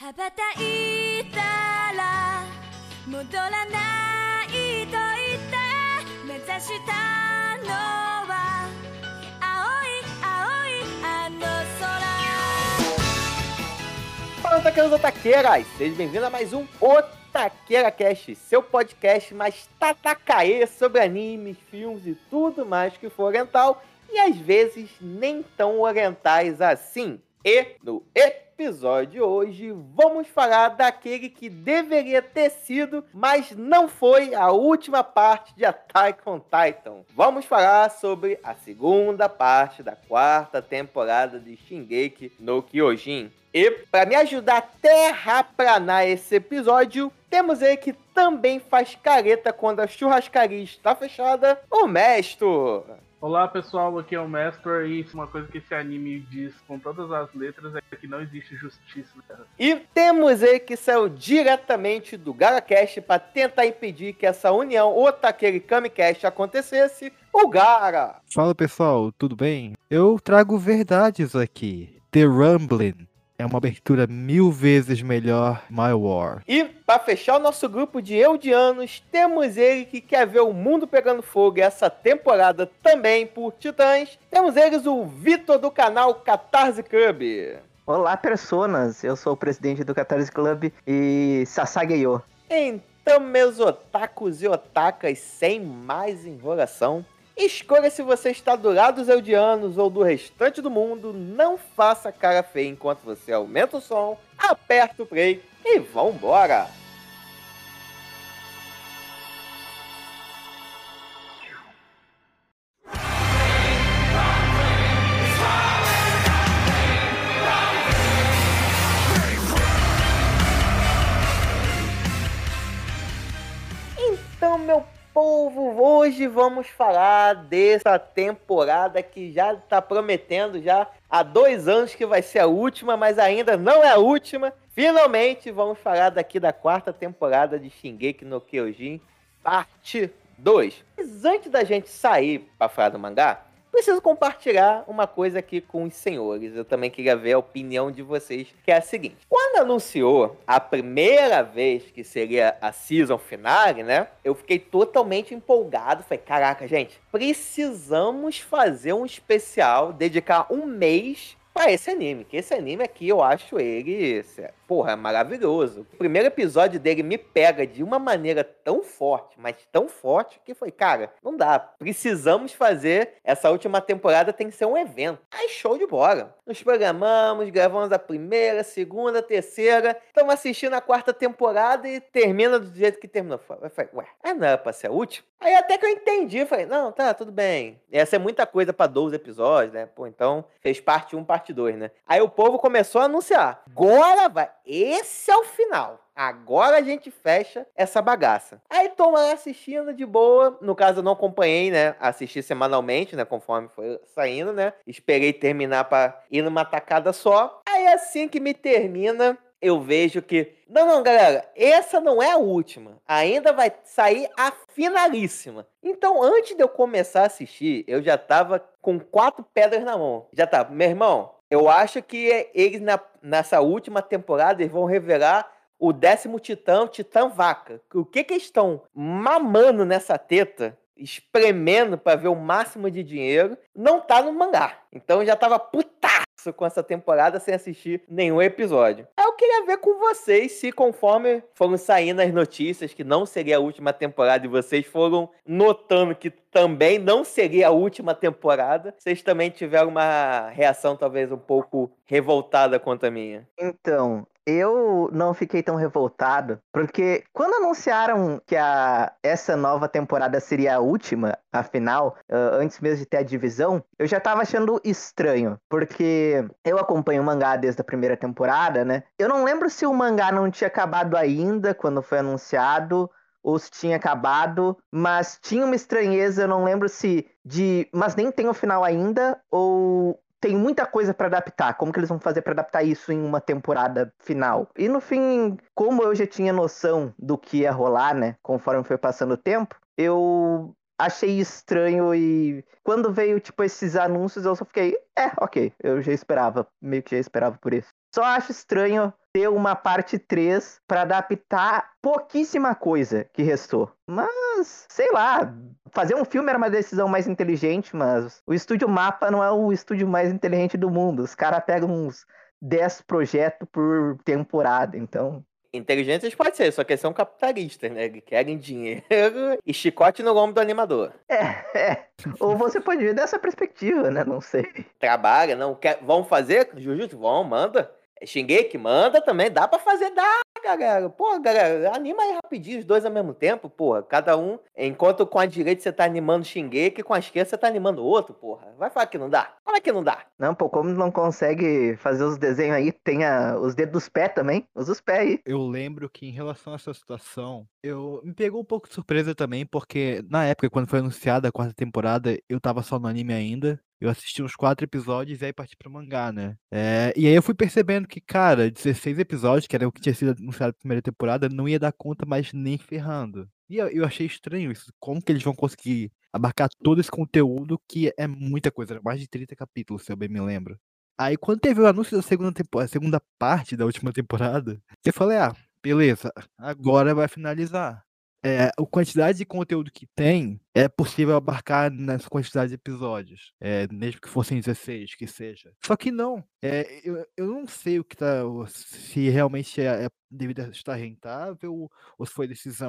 羽ばたいたら戻らないと言って目指したのは青い青いあの空。 Fala, taqueiros otaqueiras! Sejam bem-vindos a mais um Otaqueira Cast, seu podcast mais tatacaê sobre animes, filmes e tudo mais que for oriental e às vezes nem tão orientais assim. E no episódio de hoje vamos falar daquele que deveria ter sido, mas não foi, a última parte de Attack on Titan. Vamos falar sobre a segunda parte da quarta temporada de Shingeki no Kyojin. E para me ajudar a terraplanar esse episódio, temos ele que também faz careta quando a churrascaria está fechada, o Mestre. Olá pessoal, aqui é o Mestre e uma coisa que esse anime diz com todas as letras é que não existe justiça. E temos ele que saiu diretamente do GaraCast para tentar impedir que essa união Otaqueira e Kamicast acontecesse, o Gara. Fala pessoal, tudo bem? Eu trago verdades aqui. The Rumbling é uma abertura 1000 vezes melhor, My War. E para fechar o nosso grupo de eudianos, temos ele que quer ver o mundo pegando fogo essa temporada também por Titãs. Temos eles o Vitor do canal Catarse Club. Olá, personas! Eu sou o presidente do Catarse Club e Sasageyo. Então, meus otakus e otakas, sem mais enrolação, escolha se você está do lado dos eudianos ou do restante do mundo, não faça cara feia enquanto você aumenta o som, aperta o play e vambora! Então, meu povo, hoje vamos falar dessa temporada que já tá prometendo já há 2 anos que vai ser a última, mas ainda não é a última. Finalmente vamos falar daqui da quarta temporada de Shingeki no Kyojin, parte 2. Mas antes da gente sair para falar do mangá, preciso compartilhar uma coisa aqui com os senhores. Eu também queria ver a opinião de vocês, que é a seguinte. Quando anunciou a primeira vez que seria a season finale, né? Eu fiquei totalmente empolgado. Falei, caraca, gente, precisamos fazer um especial, dedicar um mês pra esse anime. Que esse anime aqui, eu acho ele, porra, é maravilhoso. O primeiro episódio dele me pega de uma maneira tão forte, mas tão forte, que foi, cara, não dá. Precisamos fazer, essa última temporada tem que ser um evento. Aí, show de bola. Nos programamos, gravamos a primeira, segunda, terceira. Estamos assistindo a quarta temporada e termina do jeito que terminou. Eu falei, ué, não era pra ser a última? Aí até que eu entendi, falei, não, tá, tudo bem. Ia ser muita coisa pra 12 episódios, né? Pô, então fez parte 1, parte 2, né? Aí o povo começou a anunciar. Agora vai, esse é o final. Agora a gente fecha essa bagaça. Aí tô lá assistindo de boa. No caso, eu não acompanhei, né? Assisti semanalmente, né? Conforme foi saindo, né? Esperei terminar pra ir numa tacada só. Aí assim que me termina, eu vejo que... Não, galera, essa não é a última. Ainda vai sair a finalíssima. Então, antes de eu começar a assistir, eu já tava com 4 pedras na mão. Já tava, meu irmão, eu acho que eles nessa última temporada eles vão revelar o 10º titã, o Titã Vaca. O que eles estão mamando nessa teta, espremendo pra ver o máximo de dinheiro, não tá no mangá. Então eu já tava putaço com essa temporada sem assistir nenhum episódio. Aí eu queria ver com vocês se, conforme foram saindo as notícias que não seria a última temporada e vocês foram notando que também não seria a última temporada, vocês também tiveram uma reação talvez um pouco revoltada quanto a minha. Então, eu não fiquei tão revoltado, porque quando anunciaram que essa nova temporada seria a última, a final, antes mesmo de ter a divisão, eu já tava achando estranho, porque eu acompanho o mangá desde a primeira temporada, né? Eu não lembro se o mangá não tinha acabado ainda quando foi anunciado, ou se tinha acabado, mas tinha uma estranheza, eu não lembro se mas nem tem o final ainda, ou tem muita coisa pra adaptar. Como que eles vão fazer pra adaptar isso em uma temporada final? E no fim, como eu já tinha noção do que ia rolar, né? Conforme foi passando o tempo, eu achei estranho e quando veio, tipo, esses anúncios, eu só fiquei, ok, eu já esperava, meio que já esperava por isso. Só acho estranho ter uma parte 3 pra adaptar pouquíssima coisa que restou. Mas, sei lá, fazer um filme era uma decisão mais inteligente, mas o Estúdio Mapa não é o estúdio mais inteligente do mundo. Os caras pegam uns 10 projetos por temporada, então... Inteligentes pode ser, só que são capitalistas, né? Que querem dinheiro e chicote no lombo do animador. Ou você pode ver dessa perspectiva, né? Não sei. Trabalha, não quer. Vão fazer? Jujutsu? Vão, manda. Shingeki, manda também. Dá pra fazer, dá, galera. Pô, galera, anima aí rapidinho os dois ao mesmo tempo, porra. Cada um. Enquanto com a direita você tá animando Shingeki, com a esquerda você tá animando o outro, porra. Vai falar que não dá? Como é que não dá? Não, pô, como não consegue fazer os desenhos aí, tem os dedos dos pés também. Usa os pés aí. Eu lembro que em relação a essa situação, me pegou um pouco de surpresa também, porque na época, quando foi anunciada a quarta temporada, eu tava só no anime ainda. Eu assisti uns 4 episódios e aí parti pro mangá, né? E aí eu fui percebendo que, cara, 16 episódios, que era o que tinha sido anunciado na primeira temporada, não ia dar conta mais nem ferrando. E eu achei estranho isso. Como que eles vão conseguir abarcar todo esse conteúdo, que é muita coisa, mais de 30 capítulos, se eu bem me lembro. Aí quando teve o anúncio da segunda parte da última temporada, eu falei, beleza, agora vai finalizar. A quantidade de conteúdo que tem é possível abarcar nessa quantidade de episódios. Mesmo que fossem 16, que seja. Só que não. Eu não sei o que tá. Se realmente é devido a estar rentável, ou se foi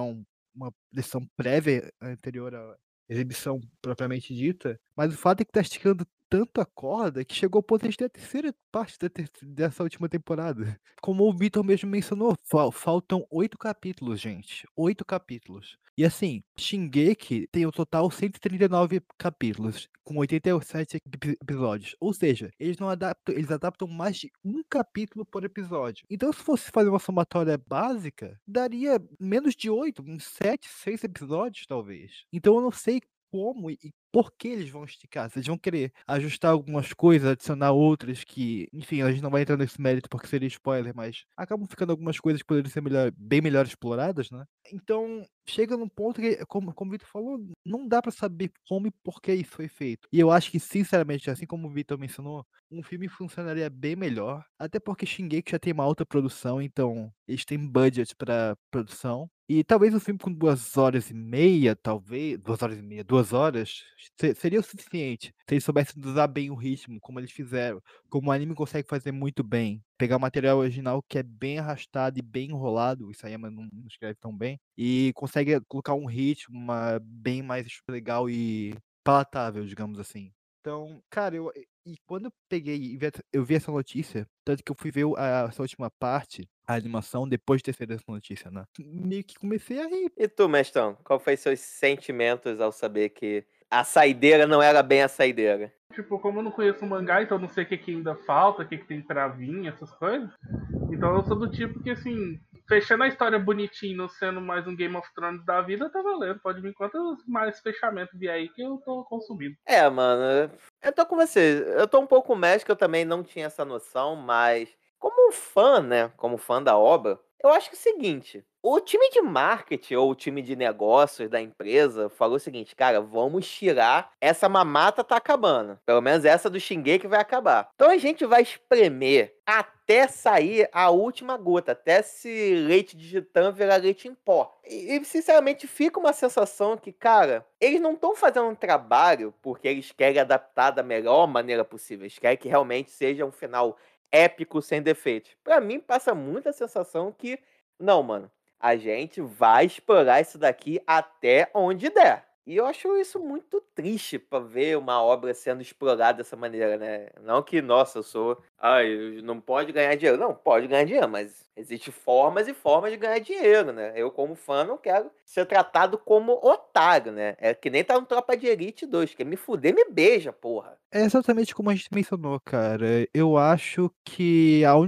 uma decisão prévia anterior à exibição propriamente dita. Mas o fato é que tá esticando tanto a corda que chegou ao ponto de a gente ter a terceira parte dessa última temporada. Como o Vitor mesmo mencionou, faltam 8 capítulos, gente. 8 capítulos. E assim, Shingeki tem o total 139 capítulos, com 87 episódios. Ou seja, eles adaptam mais de um capítulo por episódio. Então, se fosse fazer uma somatória básica, daria menos de 8, uns 7, 6 episódios, talvez. Então eu não sei como e por que eles vão esticar. Vocês vão querer ajustar algumas coisas, adicionar outras que, enfim, a gente não vai entrar nesse mérito porque seria spoiler, mas acabam ficando algumas coisas que poderiam ser bem melhor exploradas, né? Então, chega num ponto que, como o Vitor falou, não dá pra saber como e por que isso foi feito. E eu acho que, sinceramente, assim como o Vitor mencionou, um filme funcionaria bem melhor, até porque Shingeki já tem uma alta produção, então eles têm budget pra produção. E talvez um filme com 2 horas e meia, talvez, 2 horas e meia, 2 horas, seria o suficiente. Se eles soubessem usar bem o ritmo, como eles fizeram, como o anime consegue fazer muito bem. Pegar o material original que é bem arrastado e bem enrolado, o Isayama não escreve tão bem, e consegue colocar um ritmo bem mais legal e palatável, digamos assim. Então, cara, e quando eu peguei e eu vi essa notícia, tanto que eu fui ver essa última parte, a animação, depois de ter sido essa notícia, né? Meio que comecei a rir. E tu, mestrão, qual foi seus sentimentos ao saber que a saideira não era bem a saideira? Tipo, como eu não conheço o mangá, então eu não sei o que ainda falta, o que tem pra vir, essas coisas. Então eu sou do tipo que, assim, fechando a história bonitinho, não sendo mais um Game of Thrones da vida, tá valendo. Pode vir quantos mais fechamentos vier aí que eu tô consumindo. Mano, eu tô com você. Eu tô um pouco médico, eu também não tinha essa noção, mas como fã, né? Como fã da obra, eu acho que é o seguinte: o time de marketing ou o time de negócios da empresa falou o seguinte, cara, vamos tirar essa mamata, tá acabando. Pelo menos essa do Shingeki vai acabar. Então a gente vai espremer até sair a última gota, até esse leite de titã virar leite em pó. E sinceramente fica uma sensação que, cara, eles não estão fazendo um trabalho porque eles querem adaptar da melhor maneira possível. Eles querem que realmente seja um final épico sem defeitos. Pra mim passa muita sensação que, não, mano, a gente vai explorar isso daqui até onde der. E eu acho isso muito triste pra ver uma obra sendo explorada dessa maneira, né? Não que, nossa, eu sou. Ai, não pode ganhar dinheiro. Não, pode ganhar dinheiro, mas existem formas e formas de ganhar dinheiro, né? Eu, como fã, não quero ser tratado como otário, né? É que nem tá no Tropa de Elite 2. Quer me fuder, me beija, porra. É exatamente como a gente mencionou, cara. Eu acho que a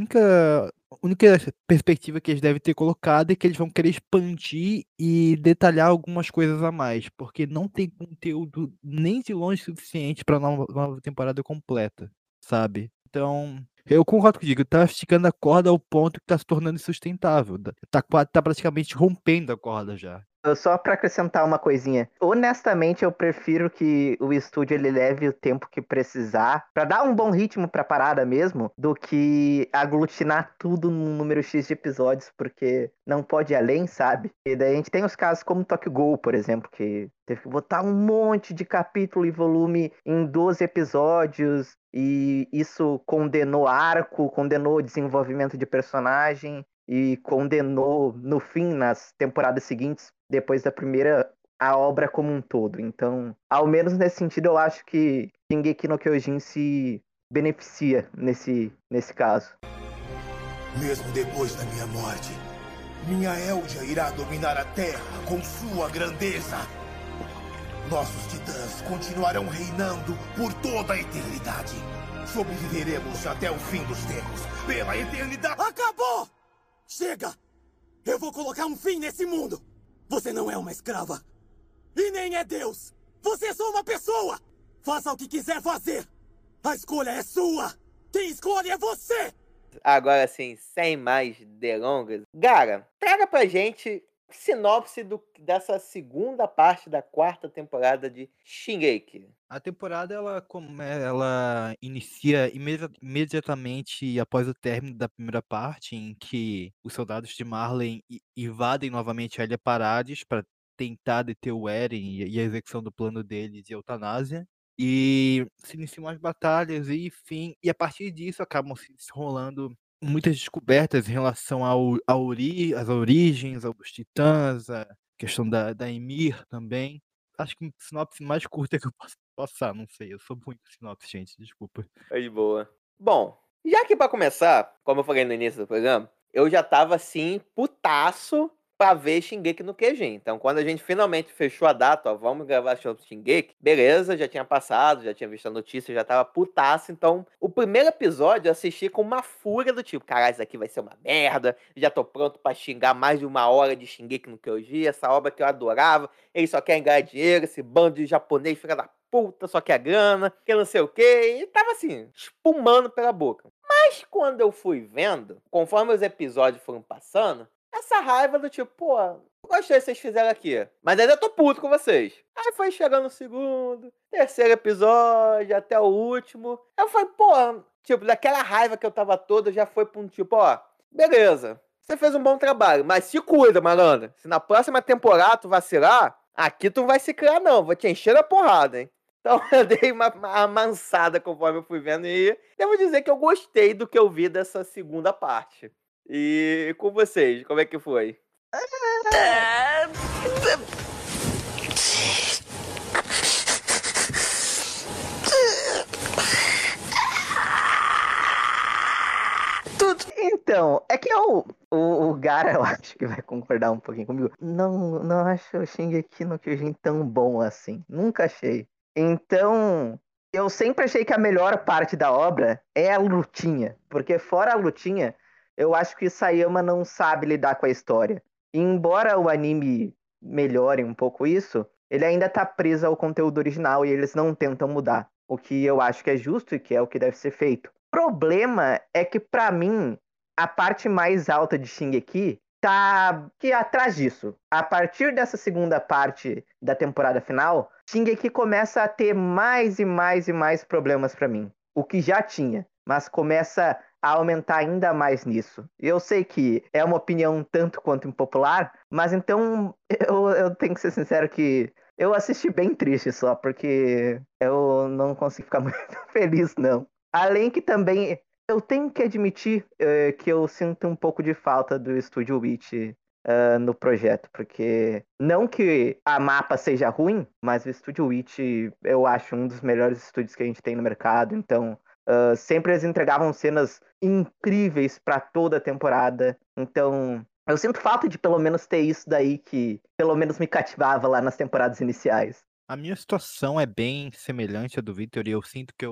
única perspectiva que eles devem ter colocado é que eles vão querer expandir e detalhar algumas coisas a mais, porque não tem conteúdo nem de longe suficiente para nova temporada completa, sabe? Então, eu concordo contigo, tá esticando a corda ao ponto que tá se tornando insustentável. Tá praticamente rompendo a corda já. Só pra acrescentar uma coisinha. Honestamente, eu prefiro que o estúdio ele leve o tempo que precisar pra dar um bom ritmo pra parada mesmo, do que aglutinar tudo num número X de episódios, porque não pode ir além, sabe? E daí a gente tem os casos como Tokyo Ghoul, por exemplo, que teve que botar um monte de capítulo e volume em 12 episódios, e isso condenou arco, condenou desenvolvimento de personagem e condenou no fim, nas temporadas seguintes, depois da primeira, a obra como um todo. Então, ao menos nesse sentido, eu acho que Shingeki no Kyojin se beneficia nesse caso. Mesmo depois da minha morte, minha Eldia irá dominar a Terra com sua grandeza. Nossos titãs continuarão reinando por toda a eternidade. Sobreviveremos até o fim dos tempos, pela eternidade. Acabou! Chega! Eu vou colocar um fim nesse mundo! Você não é uma escrava! E nem é Deus! Você é só uma pessoa! Faça o que quiser fazer! A escolha é sua! Quem escolhe é você! Agora, assim, sem mais delongas, Gara, traga pra gente sinopse dessa segunda parte da 4ª temporada de Shingeki. A temporada ela inicia imediatamente após o término da primeira parte, em que os soldados de Marley invadem novamente a Ilha Parades para tentar deter o Eren e a execução do plano deles de eutanásia. E se iniciam as batalhas e, enfim, e a partir disso acabam se rolando muitas descobertas em relação às origens, aos titãs, a questão da Ymir também. Acho que a sinopse mais curta que eu posso passar, não sei, eu sou muito sinopse, gente, desculpa. Tá de boa. Bom, já que pra começar, como eu falei no início do programa, eu já tava assim, putaço pra ver Shingeki no Kyojin. Então, quando a gente finalmente fechou a data, ó, vamos gravar sobre Shingeki, beleza, já tinha passado, já tinha visto a notícia, já tava putaço. Então, o primeiro episódio eu assisti com uma fúria do tipo, caralho, isso aqui vai ser uma merda, já tô pronto pra xingar mais de 1 hora de Shingeki no Kyojin, essa obra que eu adorava, eles só querem ganhar dinheiro, esse bando de japonês, filha da puta, só quer grana, que não sei o que, e tava assim, espumando pela boca. Mas quando eu fui vendo, conforme os episódios foram passando, essa raiva do tipo, pô, gostei que vocês fizeram aqui, mas ainda tô puto com vocês. Aí foi chegando o segundo, terceiro episódio, até o último. Eu falei, pô, tipo, daquela raiva que eu tava toda, já foi pra um tipo, ó, beleza, você fez um bom trabalho, mas se cuida, malandro. Se na próxima temporada tu vacilar, aqui tu não vai se criar não, vou te encher da porrada, hein. Então eu dei uma amansada conforme eu fui vendo e devo dizer que eu gostei do que eu vi dessa segunda parte. E com vocês, como é que foi? Então, é que o Gara, eu acho que vai concordar um pouquinho comigo. Não acho o Shingeki no Kyojin tão bom assim. Nunca achei. Então, eu sempre achei que a melhor parte da obra é a lutinha. Porque fora a lutinha, eu acho que Isayama não sabe lidar com a história. E embora o anime melhore um pouco isso, ele ainda tá preso ao conteúdo original e eles não tentam mudar. O que eu acho que é justo e que é o que deve ser feito. O problema é que, pra mim, a parte mais alta de Shingeki tá aqui atrás disso. A partir dessa segunda parte da temporada final, Shingeki começa a ter mais e mais e mais problemas pra mim. O que já tinha, mas começa a aumentar ainda mais nisso. Eu sei que é uma opinião tanto quanto impopular, mas então eu tenho que ser sincero que eu assisti bem triste só, porque eu não consigo ficar muito feliz, não. Além que também eu tenho que admitir que eu sinto um pouco de falta do Estúdio Witch no projeto, porque não que a mapa seja ruim, mas o Estúdio Witch eu acho um dos melhores estúdios que a gente tem no mercado, então sempre eles entregavam cenas incríveis para toda a temporada, então eu sinto falta de pelo menos ter isso daí que pelo menos me cativava lá nas temporadas iniciais. A minha situação é bem semelhante à do Victor e eu sinto que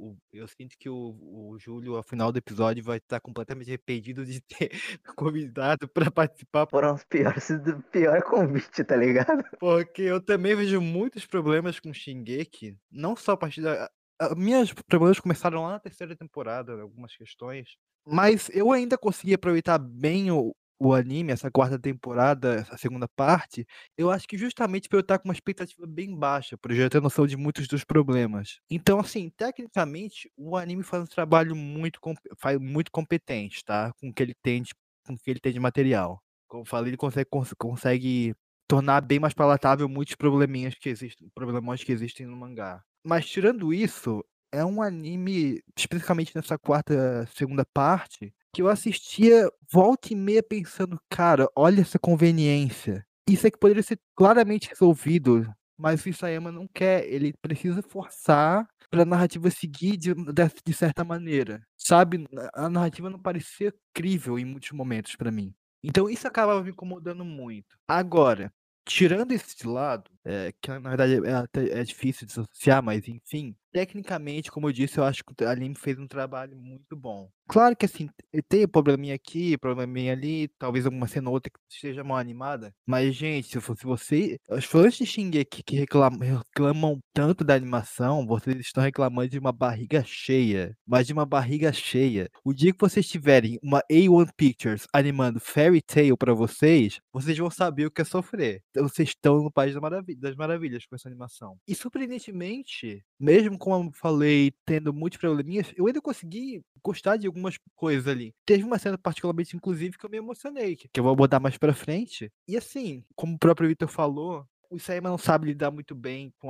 o Júlio, ao final do episódio, vai estar completamente arrependido de ter convidado para participar, Foram os piores do pior convite, tá ligado? porque eu também vejo muitos problemas com Shingeki, não só a partir da. Meus problemas começaram lá na terceira temporada, algumas questões, mas eu ainda consegui aproveitar bem o anime, essa quarta temporada, essa segunda parte, eu acho que justamente por eu estar com uma expectativa bem baixa, por eu já ter noção de muitos dos problemas. Então, assim, tecnicamente, o anime faz um trabalho muito competente, tá? Com o que ele tem de material. Como eu falei, ele consegue tornar bem mais palatável muitos problemões que existem no mangá. Mas tirando isso, é um anime, especificamente nessa segunda parte, que eu assistia volta e meia pensando, cara, olha essa conveniência. Isso é que poderia ser claramente resolvido, mas o Isayama não quer. Ele precisa forçar para a narrativa seguir de certa maneira. Sabe? A narrativa não parecia crível em muitos momentos para mim. Então isso acabava me incomodando muito. Agora, tirando esse lado, que na verdade é difícil dissociar, mas enfim, tecnicamente, como eu disse, eu acho que o anime fez um trabalho muito bom. Claro que assim, tem probleminha aqui, probleminha ali, talvez alguma cena ou outra que esteja mal animada, mas gente, se fosse você, os fãs de Shingeki que reclamam tanto da animação, vocês estão reclamando de uma barriga cheia, mas de uma barriga cheia. O dia que vocês tiverem uma A1 Pictures animando Fairy Tail pra vocês vão saber o que é sofrer. Então, vocês estão no País das Maravilhas com essa animação. E surpreendentemente, mesmo como eu falei, tendo muitos probleminhas, eu ainda consegui gostar de algumas coisas ali. Teve uma cena particularmente, inclusive, que eu me emocionei, que eu vou abordar mais pra frente. E assim, como o próprio Victor falou, o Isayama não sabe lidar muito bem com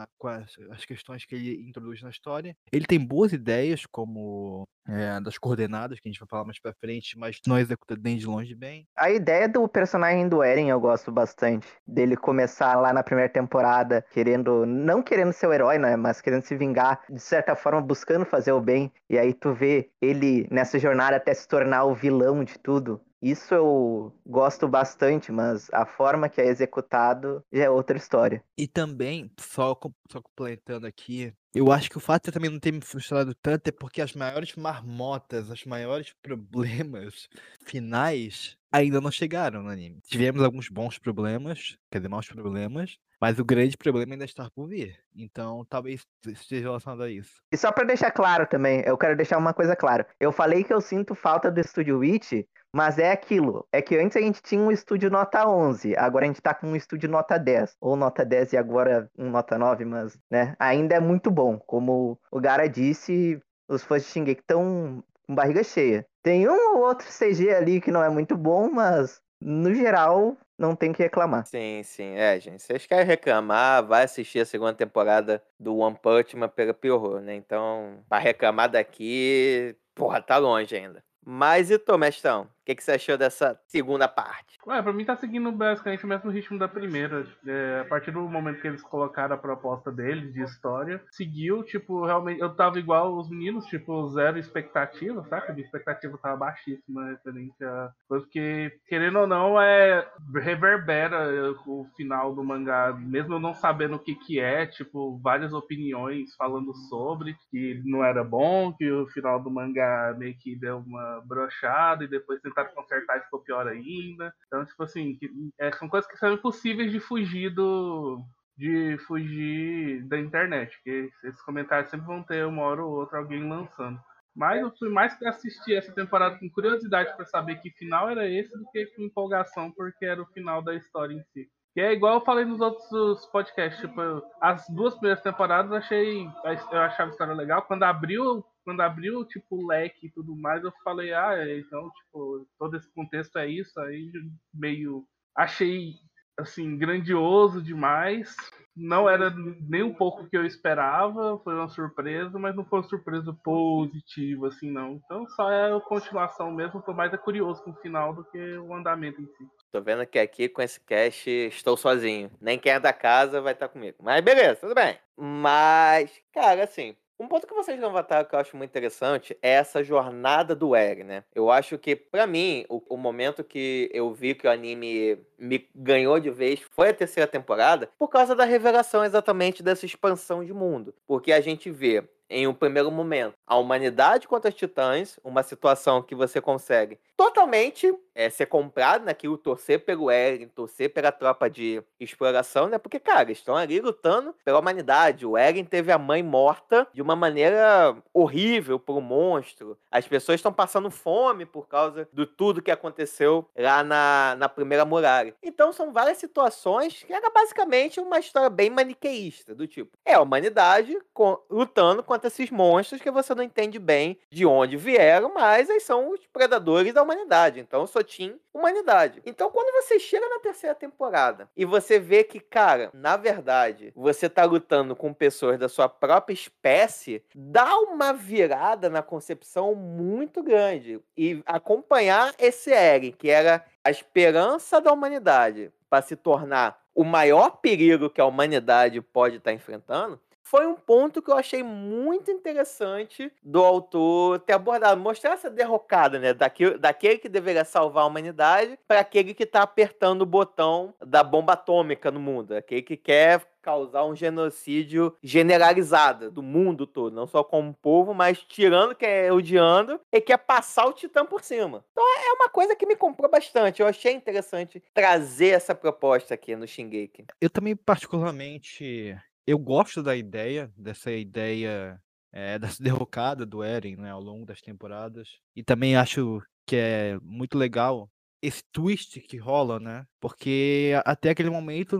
as questões que ele introduz na história. Ele tem boas ideias, como das coordenadas, que a gente vai falar mais pra frente, mas não executa nem de longe bem. A ideia do personagem do Eren eu gosto bastante. Dele começar lá na primeira temporada não querendo ser o herói, né? Mas querendo se vingar, de certa forma buscando fazer o bem. E aí tu vê ele nessa jornada até se tornar o vilão de tudo. Isso eu gosto bastante, mas a forma que é executado já é outra história. E também, só complementando aqui, eu acho que o fato de eu também não ter me frustrado tanto é porque as maiores marmotas, os maiores problemas finais ainda não chegaram no anime. Tivemos alguns bons problemas, quer dizer, maus problemas, mas o grande problema ainda está por vir. Então, talvez esteja relacionado a isso. E só pra deixar claro também, eu quero deixar uma coisa clara. Eu falei que eu sinto falta do Estúdio Witch, mas é aquilo. É que antes a gente tinha um estúdio nota 11, agora a gente tá com um estúdio nota 10. Ou nota 10 e agora um nota 9, mas, né, ainda é muito bom. Como o Gara disse, os fãs de Shingeki estão com barriga cheia. Tem um ou outro CG ali que não é muito bom, mas, no geral, não tem que reclamar. Sim, sim. Gente, vocês querem reclamar, vai assistir a segunda temporada do One Punch Man pela Pierrot, né? Então, pra reclamar daqui, porra, tá longe ainda. Mas e tu, mestrão? O que você achou dessa segunda parte? Pra mim tá seguindo basicamente o mesmo ritmo da primeira. A partir do momento que eles colocaram a proposta deles de história, seguiu, tipo, realmente, eu tava igual os meninos, tipo, zero expectativa, saca? A minha expectativa tava baixíssima referente a coisa, porque, querendo ou não, reverbera o final do mangá, mesmo eu não sabendo o que é, tipo, várias opiniões falando sobre, que não era bom, que o final do mangá meio que deu uma brochada, e depois tentaram consertar e ficou pior ainda. Então, tipo assim, são coisas que são impossíveis de fugir da internet, porque esses comentários sempre vão ter uma hora ou outra alguém lançando. Mas eu fui mais que assistir essa temporada com curiosidade para saber que final era esse do que com empolgação, porque era o final da história em si. E é igual eu falei nos outros podcasts, tipo, as duas primeiras temporadas eu achava a história legal. Quando abriu tipo, o leque e tudo mais, eu falei, então, tipo, todo esse contexto é isso, aí meio achei assim, grandioso demais. Não era nem um pouco o que eu esperava, foi uma surpresa, mas não foi uma surpresa positiva, assim, não. Então só é a continuação mesmo, tô mais curioso com o final do que o andamento em si. Tô vendo que aqui com esse cast estou sozinho. Nem quem é da casa vai estar comigo. Mas beleza, tudo bem. Mas, cara, assim, um ponto que vocês levantaram que eu acho muito interessante é essa jornada do Eren, né? Eu acho que, pra mim, o momento que eu vi que o anime me ganhou de vez foi a terceira temporada, por causa da revelação exatamente dessa expansão de mundo. Porque a gente vê em um primeiro momento, a humanidade contra os titãs, uma situação que você consegue totalmente ser comprado naquilo, torcer pelo Eren, torcer pela tropa de exploração, né? Porque, cara, estão ali lutando pela humanidade. O Eren teve a mãe morta de uma maneira horrível por um monstro. As pessoas estão passando fome por causa de tudo que aconteceu lá na primeira muralha. Então, são várias situações que era basicamente uma história bem maniqueísta, do tipo, é a humanidade lutando contra esses monstros que você não entende bem de onde vieram, mas eles são os predadores da humanidade. Então, eu sou Team Humanidade. Então, quando você chega na terceira temporada e você vê que, cara, na verdade, você tá lutando com pessoas da sua própria espécie, dá uma virada na concepção muito grande. E acompanhar esse Eren, que era a esperança da humanidade, para se tornar o maior perigo que a humanidade pode estar enfrentando, foi um ponto que eu achei muito interessante do autor ter abordado. Mostrar essa derrocada, né? Daquele que deveria salvar a humanidade para aquele que está apertando o botão da bomba atômica no mundo. Aquele que quer causar um genocídio generalizado do mundo todo. Não só como povo, mas tirando quem é odiando e quer passar o Titã por cima. Então é uma coisa que me comprou bastante. Eu achei interessante trazer essa proposta aqui no Shingeki. Eu também, particularmente, eu gosto dessa ideia dessa derrocada do Eren, né, ao longo das temporadas. E também acho que é muito legal esse twist que rola, né? Porque até aquele momento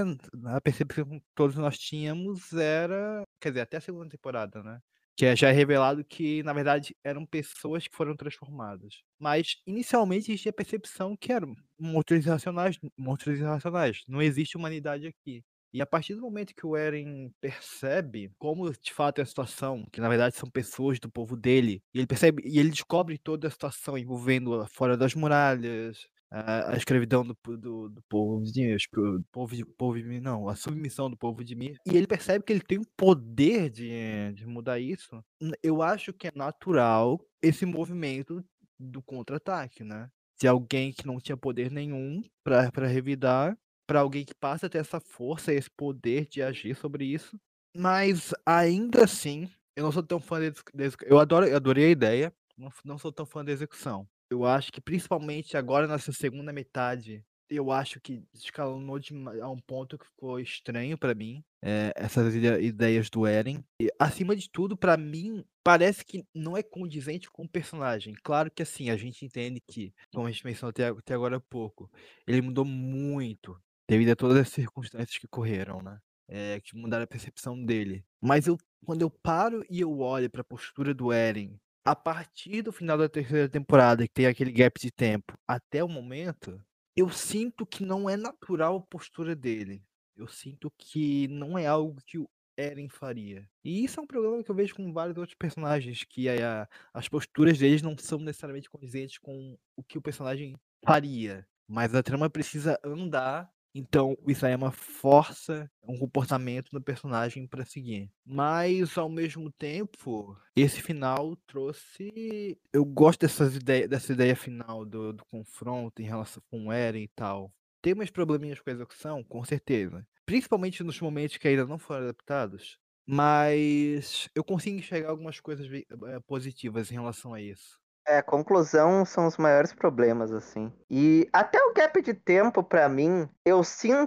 a percepção que todos nós tínhamos era, quer dizer, até a segunda temporada, né? Que já é revelado que, na verdade, eram pessoas que foram transformadas. Mas, inicialmente, existia a percepção que eram monstros irracionais. Não existe humanidade aqui. E a partir do momento que o Eren percebe como de fato é a situação, que na verdade são pessoas do povo dele, e ele percebe e ele descobre toda a situação envolvendo fora das muralhas, a escravidão do povo de Mir, não, a submissão do povo de Mir, e ele percebe que ele tem o poder de mudar isso. Eu acho que é natural esse movimento do contra-ataque, né? De alguém que não tinha poder nenhum para revidar, para alguém que passa a ter essa força e esse poder de agir sobre isso. Mas ainda assim, eu não sou tão fã da execução. Eu adorei a ideia, não sou tão fã da execução. Eu acho que principalmente agora nessa segunda metade, eu acho que escalonou a um ponto que ficou estranho para mim, essas ideias do Eren. E, acima de tudo, para mim, parece que não é condizente com o personagem. Claro que assim, a gente entende que, como a gente mencionou até agora há pouco, ele mudou muito devido a todas as circunstâncias que ocorreram, né? Que mudaram a percepção dele. Mas quando eu paro e eu olho para a postura do Eren, a partir do final da terceira temporada, que tem aquele gap de tempo, até o momento, eu sinto que não é natural a postura dele. Eu sinto que não é algo que o Eren faria. E isso é um problema que eu vejo com vários outros personagens, que as posturas deles não são necessariamente condizentes com o que o personagem faria. Mas a trama precisa andar, então o Isayama força um comportamento do personagem para seguir. Mas, ao mesmo tempo, esse final trouxe... Eu gosto dessa ideia final do confronto em relação com o Eren e tal. Tem umas probleminhas com a execução, com certeza. Principalmente nos momentos que ainda não foram adaptados. Mas eu consigo enxergar algumas coisas positivas em relação a isso. A conclusão são os maiores problemas, assim. E até o gap de tempo, pra mim, eu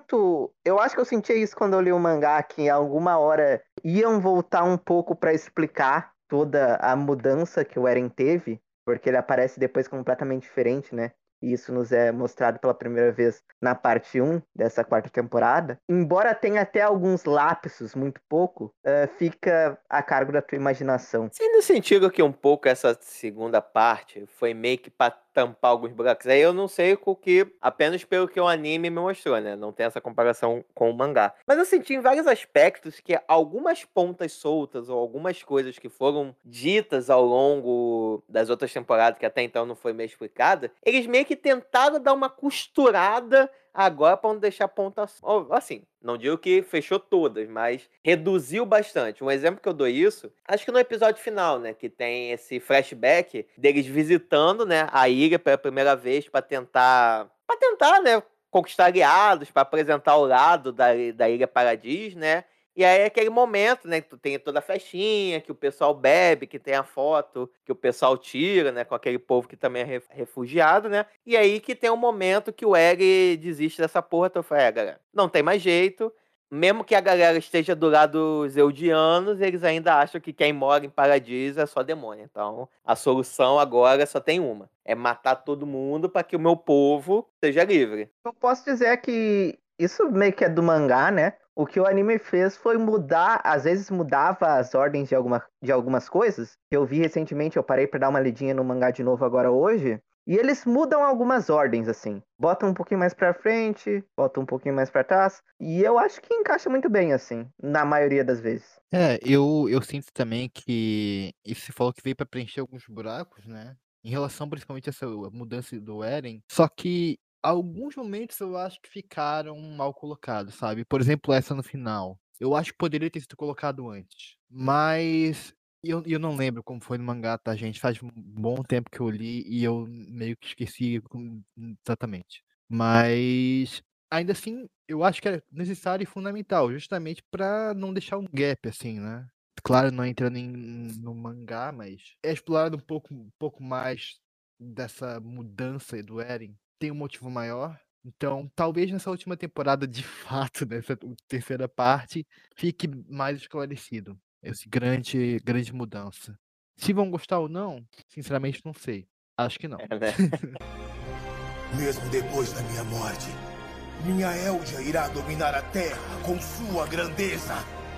acho que eu sentia isso quando eu li o mangá, que em alguma hora iam voltar um pouco pra explicar toda a mudança que o Eren teve, porque ele aparece depois completamente diferente, né? E isso nos é mostrado pela primeira vez na parte 1 dessa quarta temporada. Embora tenha até alguns lapsos, muito pouco, fica a cargo da tua imaginação. Sim, no sentido que um pouco essa segunda parte foi meio que pra tampar alguns buracos. Aí eu não sei apenas pelo que o anime me mostrou, né? Não tem essa comparação com o mangá. Mas eu senti em vários aspectos que algumas pontas soltas ou algumas coisas que foram ditas ao longo das outras temporadas, que até então não foi meio explicada, eles meio que tentaram dar uma costurada agora para não deixar ponta... Assim, não digo que fechou todas, mas reduziu bastante. Um exemplo que eu dou isso, acho que no episódio final, né? Que tem esse flashback deles visitando, né, a ilha pela primeira vez para tentar, né, conquistar aliados, para apresentar o lado da Ilha Paradis, né? E aí é aquele momento, né, que tu tem toda a festinha, que o pessoal bebe, que tem a foto, que o pessoal tira, né, com aquele povo que também é refugiado, né? E aí que tem um momento que o Eren desiste dessa porra, então eu falei, galera, não tem mais jeito. Mesmo que a galera esteja do lado dos Eldianos, eles ainda acham que quem mora em Paradiso é só demônio. Então, a solução agora só tem uma: é matar todo mundo para que o meu povo seja livre. Eu posso dizer que isso meio que é do mangá, né? O que o anime fez foi mudar, às vezes mudava as ordens de algumas coisas. Eu vi recentemente, eu parei pra dar uma lidinha no mangá de novo agora hoje. E eles mudam algumas ordens, assim. Botam um pouquinho mais pra frente, botam um pouquinho mais pra trás. E eu acho que encaixa muito bem, assim, na maioria das vezes. Eu sinto também que isso você falou que veio pra preencher alguns buracos, né? Em relação principalmente a essa mudança do Eren. Só que alguns momentos eu acho que ficaram mal colocados, sabe? Por exemplo, essa no final. Eu acho que poderia ter sido colocado antes. Mas eu não lembro como foi no mangá, tá, gente? Faz um bom tempo que eu li e eu meio que esqueci exatamente. Mas ainda assim, eu acho que é necessário e fundamental, justamente para não deixar um gap, assim, né? Claro, não entrando no mangá, mas é explorado um pouco mais dessa mudança do Eren. Tem um motivo maior. Então, talvez nessa última temporada, de fato, nessa terceira parte, fique mais esclarecido. Essa grande mudança. Se vão gostar ou não, sinceramente não sei. Acho que não. É, né? Mesmo depois da minha morte, minha Eldia irá dominar a Terra com sua grandeza.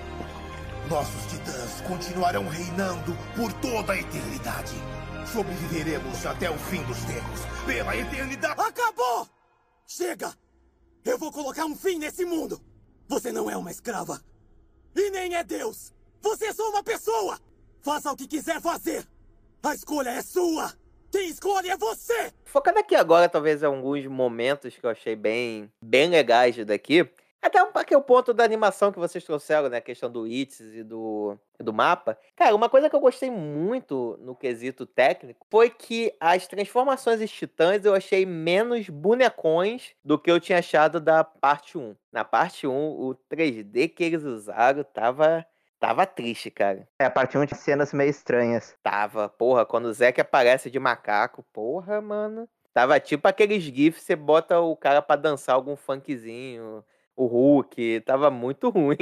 Nossos titãs continuarão reinando por toda a eternidade. Sobreviveremos até o fim dos tempos, pela eternidade. Acabou! Chega! Eu vou colocar um fim nesse mundo! Você não é uma escrava. E nem é Deus! Você é só uma pessoa! Faça o que quiser fazer! A escolha é sua! Quem escolhe é você! Focando aqui agora, talvez, em alguns momentos que eu achei bem legais daqui. Até aqui o ponto da animação que vocês trouxeram, né? A questão do ITS e do mapa. Cara, uma coisa que eu gostei muito no quesito técnico foi que as transformações dos titãs eu achei menos bonecões do que eu tinha achado da parte 1. Na parte 1, o 3D que eles usaram tava triste, cara. É, a parte 1 de cenas meio estranhas. Tava, porra, quando o Zack aparece de macaco, porra, mano. Tava tipo aqueles GIFs, você bota o cara pra dançar algum funkzinho, o Hulk, tava muito ruim.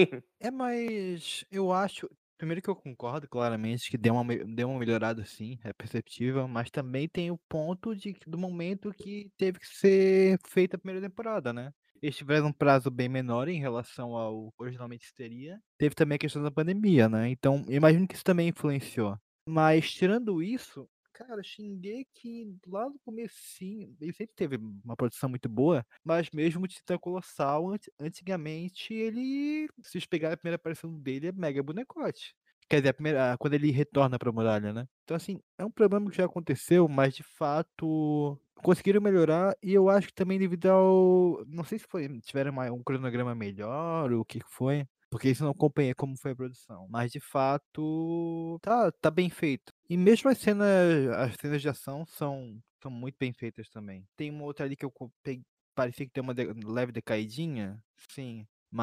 Mas eu acho. Primeiro que eu concordo claramente que deu uma melhorada sim, é perceptível, mas também tem o ponto do momento que teve que ser feita a primeira temporada, né? Eles tiveram um prazo bem menor em relação ao originalmente teria. Teve também a questão da pandemia, né? Então, eu imagino que isso também influenciou. Mas tirando isso, cara, Shingeki lá no comecinho, ele sempre teve uma produção muito boa, mas mesmo o Titã Colossal, antigamente, ele, se vocês pegarem a primeira aparição dele, é mega bonecote. Quer dizer, quando ele retorna pra muralha, né? Então, assim, é um problema que já aconteceu, mas de fato conseguiram melhorar e eu acho que também devido ao. Não sei se tiveram um cronograma melhor ou o que foi. Porque isso eu não acompanhei como foi a produção. Mas de fato, tá bem feito. E mesmo as cenas de ação são muito bem feitas também. Tem uma outra ali que eu peguei, parecia que tem uma leve decaidinha. Sim.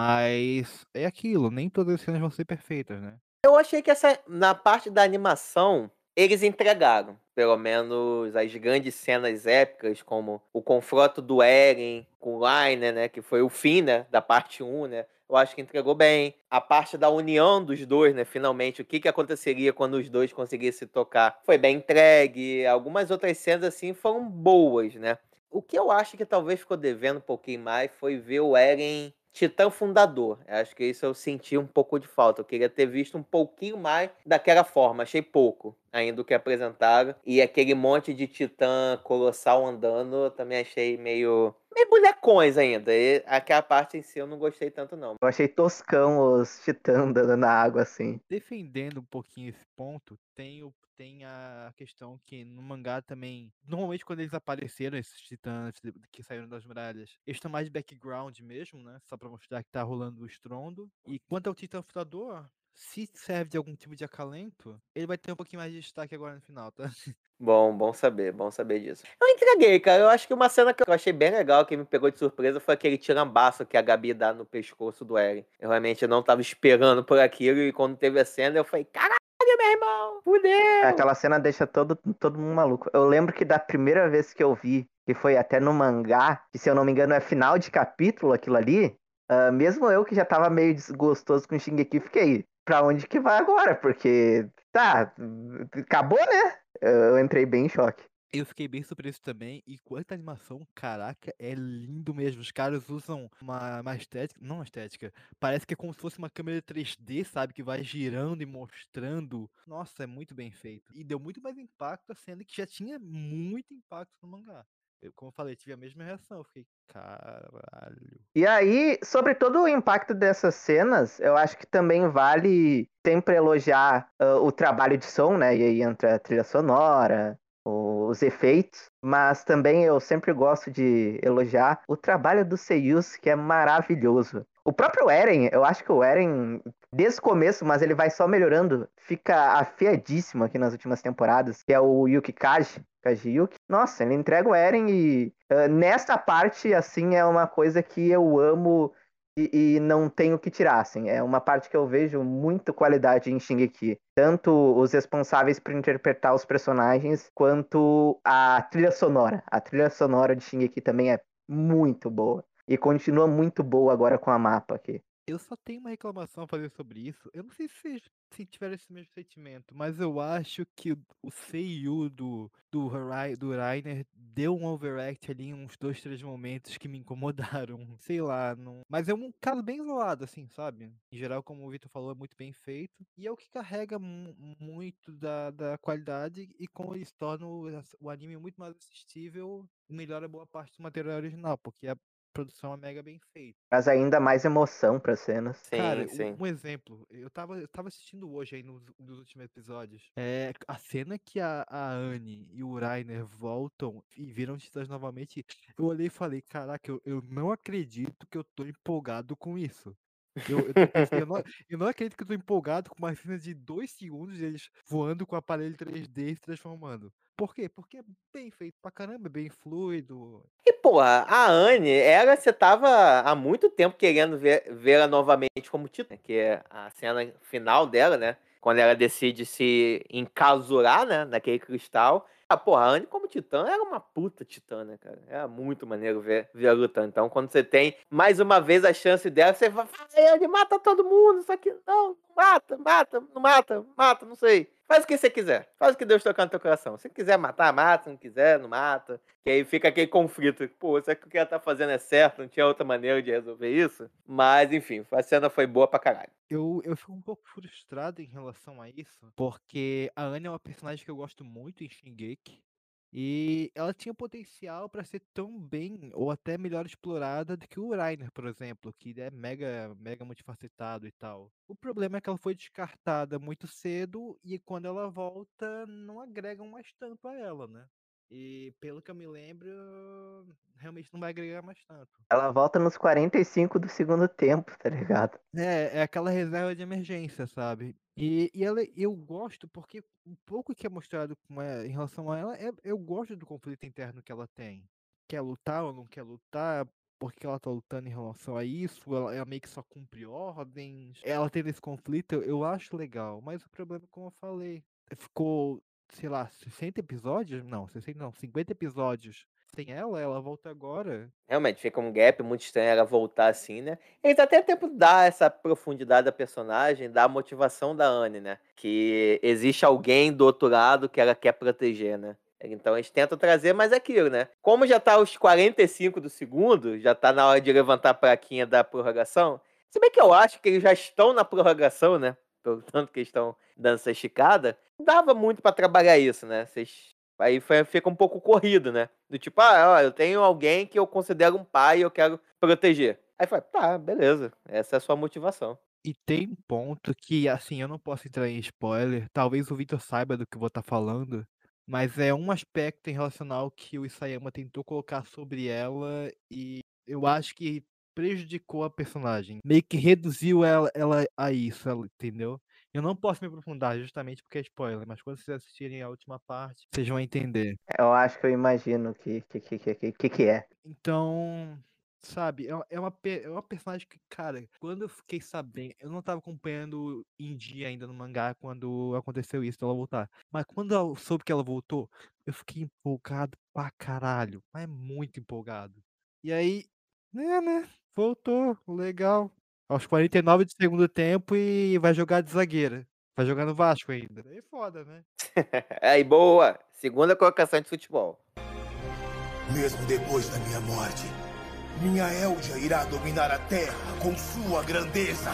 Mas é aquilo, nem todas as cenas vão ser perfeitas, né? Eu achei que na parte da animação, eles entregaram. Pelo menos as grandes cenas épicas, como o confronto do Eren com o Reiner, né? Que foi o fim, né? Da parte 1, né? Eu acho que entregou bem. A parte da união dos dois, né? Finalmente, o que aconteceria quando os dois conseguissem se tocar. Foi bem entregue. Algumas outras cenas, assim, foram boas, né? O que eu acho que talvez ficou devendo um pouquinho mais foi ver o Eren Titã Fundador. Eu acho que isso eu senti um pouco de falta. Eu queria ter visto um pouquinho mais daquela forma. Achei pouco ainda o que apresentaram. E aquele monte de Titã colossal andando, eu também achei meio bonecões ainda. E aquela parte em si eu não gostei tanto, não. Eu achei toscão os titãs andando na água, assim. Defendendo um pouquinho esse ponto, tem a questão que no mangá também, normalmente quando eles apareceram, esses titãs que saíram das muralhas, eles estão mais de background mesmo, né? Só pra mostrar que tá rolando o estrondo. E quanto ao titã fundador, se serve de algum tipo de acalento, ele vai ter um pouquinho mais de destaque agora no final, tá? Bom saber disso. Eu entreguei, cara. Eu acho que uma cena que eu achei bem legal, que me pegou de surpresa, foi aquele tirambaço que a Gabi dá no pescoço do Eren. Eu realmente não tava esperando por aquilo, e quando teve a cena, eu falei, caralho, meu irmão, fudeu! Aquela cena deixa todo mundo maluco. Eu lembro que da primeira vez que eu vi, que foi até no mangá, que se eu não me engano é final de capítulo aquilo ali, mesmo eu que já tava meio desgostoso com o Shingeki, fiquei, pra onde que vai agora? Porque, tá, acabou, né? Eu entrei bem em choque. Eu fiquei bem surpreso também, e quanta animação, caraca, é lindo mesmo. Os caras usam uma estética, não uma estética, parece que é como se fosse uma câmera 3D, sabe? Que vai girando e mostrando. Nossa, é muito bem feito. E deu muito mais impacto a cena que já tinha muito impacto no mangá. Eu, como eu falei, tive a mesma reação. Eu fiquei, caralho. E aí, sobre todo o impacto dessas cenas, eu acho que também vale sempre elogiar o trabalho de som, né? E aí entra a trilha sonora, os efeitos, mas também eu sempre gosto de elogiar o trabalho dos seiyus, que é maravilhoso. O próprio Eren, eu acho que o Eren, desde o começo, mas ele vai só melhorando, fica afiadíssimo aqui nas últimas temporadas, que é o Yuki Kaji Yuki. Nossa, ele entrega o Eren e nesta parte, assim, é uma coisa que eu amo e não tenho que tirar, assim. É uma parte que eu vejo muito qualidade em Shingeki. Tanto os responsáveis por interpretar os personagens, quanto a trilha sonora. A trilha sonora de Shingeki também é muito boa. E continua muito boa agora com a mapa aqui. Eu só tenho uma reclamação a fazer sobre isso. Eu não sei se vocês se tiveram esse mesmo sentimento, mas eu acho que o Seiyu do Rainer deu um overact ali em uns 2, 3 momentos que me incomodaram. Sei lá, não. Mas é um caso bem isolado, assim, sabe? Em geral, como o Vitor falou, é muito bem feito. E é o que carrega muito da qualidade, e como eles tornam o anime muito mais assistível, melhora boa parte do material original, porque a produção é mega bem feita. Traz ainda mais emoção para as cenas. Sim, Cara, sim. um exemplo, eu tava assistindo hoje aí nos últimos episódios. É a cena que a Anne e o Rainer voltam e viram titãs novamente. Eu olhei e falei, caraca, eu não acredito que eu tô empolgado com isso. Eu pensei, eu não acredito que eu tô empolgado com uma cena de 2 segundos deles voando com o aparelho 3D e se transformando. Por quê? Porque é bem feito pra caramba, é bem fluido. E, porra, a Anne, ela, você tava há muito tempo querendo vê-la novamente como Titã, que é a cena final dela, né? Quando ela decide se encasurar, né, naquele cristal. Ah, porra, a Anne como Titã era uma puta Titã, né, cara? Era muito maneiro ver ela lutando. Então, quando você tem mais uma vez a chance dela, você vai, ele mata todo mundo, só que não, mata, não sei. Faz o que você quiser. Faz o que Deus tocar no teu coração. Se quiser matar, mata. Se não quiser, não mata. Que aí fica aquele conflito. Pô, será que o que ela tá fazendo é certo? Não tinha outra maneira de resolver isso? Mas, enfim, a cena foi boa pra caralho. Eu fico um pouco frustrado em relação a isso, porque a Anne é uma personagem que eu gosto muito em Shingeki. E ela tinha potencial pra ser tão bem ou até melhor explorada do que o Reiner, por exemplo, que é mega multifacetado e tal. O problema é que ela foi descartada muito cedo, e quando ela volta não agregam mais tanto a ela, né? E pelo que eu me lembro, realmente não vai agregar mais tanto. Ela volta nos 45 do segundo tempo, tá ligado? É aquela reserva de emergência, sabe? E ela, eu gosto porque um pouco que é mostrado em relação a ela, eu gosto do conflito interno que ela tem. Quer lutar ou não quer lutar? Por que ela tá lutando em relação a isso? Ela meio que só cumpre ordens. Ela tendo esse conflito, eu acho legal. Mas o problema, como eu falei, ficou, sei lá, 60 episódios? Não, 60 não, 50 episódios sem ela volta agora. Realmente, fica um gap muito estranho ela voltar assim, né? Eles até tempo dar essa profundidade da personagem, dar a motivação da Anne, né? Que existe alguém do outro lado que ela quer proteger, né? Então eles tentam trazer, mas é aquilo, né? Como já tá os 45 do segundo, já tá na hora de levantar a plaquinha da prorrogação. Se bem que eu acho que eles já estão na prorrogação, né? Pelo tanto que eles estão dando essa esticada, dava muito pra trabalhar isso, né? Aí fica um pouco corrido, né? Do tipo, ó, eu tenho alguém que eu considero um pai e eu quero proteger. Aí fala, tá, beleza, essa é a sua motivação. E tem um ponto que, assim, eu não posso entrar em spoiler, talvez o Victor saiba do que eu vou estar falando, mas é um aspecto em relacional que o Isayama tentou colocar sobre ela, e eu acho que prejudicou a personagem. Meio que reduziu ela a isso, entendeu? Eu não posso me aprofundar justamente porque é spoiler, mas quando vocês assistirem a última parte, vocês vão entender. Eu acho que eu imagino o que é. Então, sabe, é uma personagem que, cara, quando eu fiquei sabendo, eu não tava acompanhando em dia ainda no mangá quando aconteceu isso dela voltar. Mas quando eu soube que ela voltou, eu fiquei empolgado pra caralho. Mas muito empolgado. E aí, né, voltou, legal. Aos 49 do segundo tempo e vai jogar de zagueira. Vai jogar no Vasco ainda. Aí é foda, né? Aí, boa. Segunda colocação de futebol. Mesmo depois da minha morte, minha Eldia irá dominar a Terra com sua grandeza.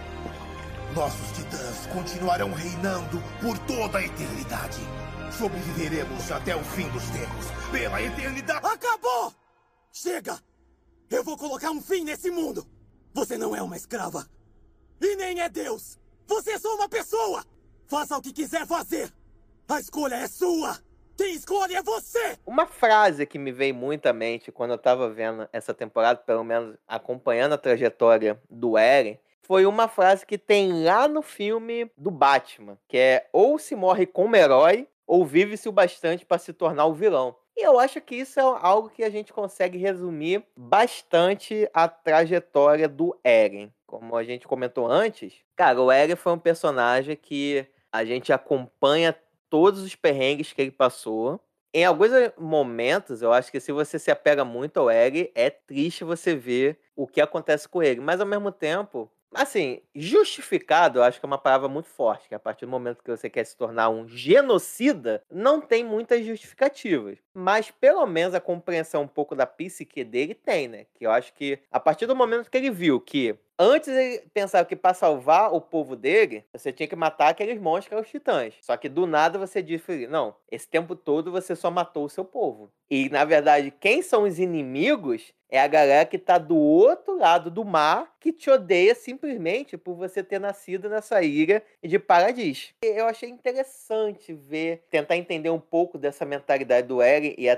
Nossos titãs continuarão reinando por toda a eternidade. Sobreviveremos até o fim dos tempos, pela eternidade. Acabou! Chega! Eu vou colocar um fim nesse mundo! Você não é uma escrava! E nem é Deus! Você é só uma pessoa! Faça o que quiser fazer! A escolha é sua! Quem escolhe é você! Uma frase que me veio muito à mente quando eu tava vendo essa temporada, pelo menos acompanhando a trajetória do Eren, foi uma frase que tem lá no filme do Batman, que é: ou se morre como herói, ou vive-se o bastante para se tornar o vilão. E eu acho que isso é algo que a gente consegue resumir bastante a trajetória do Eren. Como a gente comentou antes, cara, o Eren foi um personagem que a gente acompanha todos os perrengues que ele passou. Em alguns momentos, eu acho que se você se apega muito ao Eren, é triste você ver o que acontece com ele. Mas, ao mesmo tempo, assim, justificado, eu acho que é uma palavra muito forte, que a partir do momento que você quer se tornar um genocida, não tem muitas justificativas. Mas, pelo menos, a compreensão um pouco da psique dele tem, né? Que eu acho que, a partir do momento que ele viu que antes ele pensava que para salvar o povo dele, você tinha que matar aqueles monstros que eram os titãs. Só que do nada você disse, não, esse tempo todo você só matou o seu povo. E na verdade, quem são os inimigos é a galera que tá do outro lado do mar, que te odeia simplesmente por você ter nascido nessa ilha de Paradis. Eu achei interessante ver, tentar entender um pouco dessa mentalidade do Eren e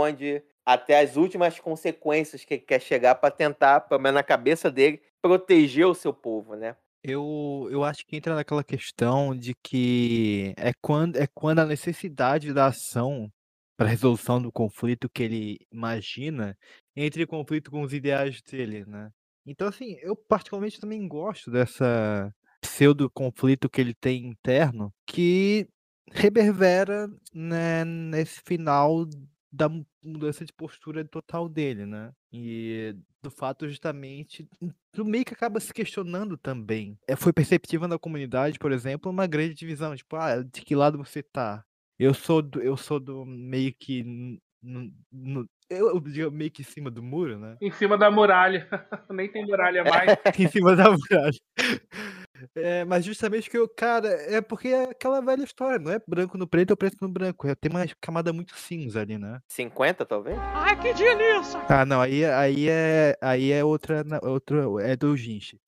até as últimas consequências que ele quer chegar para tentar, pelo menos na cabeça dele, proteger o seu povo, né? Eu acho que entra naquela questão de que é quando a necessidade da ação para resolução do conflito que ele imagina entre em conflito com os ideais dele, né? Então, assim, eu particularmente também gosto dessa pseudo-conflito que ele tem interno, que reverbera, né, nesse final da mudança de postura total dele, né? E do fato justamente tu meio que acaba se questionando também. Foi perceptível na comunidade, por exemplo, uma grande divisão, tipo, de que lado você tá? Eu sou do meio que eu digo meio que em cima do muro, né? Em cima da muralha. Nem tem muralha mais. Em cima da muralha. Mas justamente que cara, é porque é aquela velha história, não é branco no preto ou preto no branco, tem uma camada muito cinza ali, né? 50, talvez? Ai, que delícia! Ah, não, aí é outra, é do Jinchi.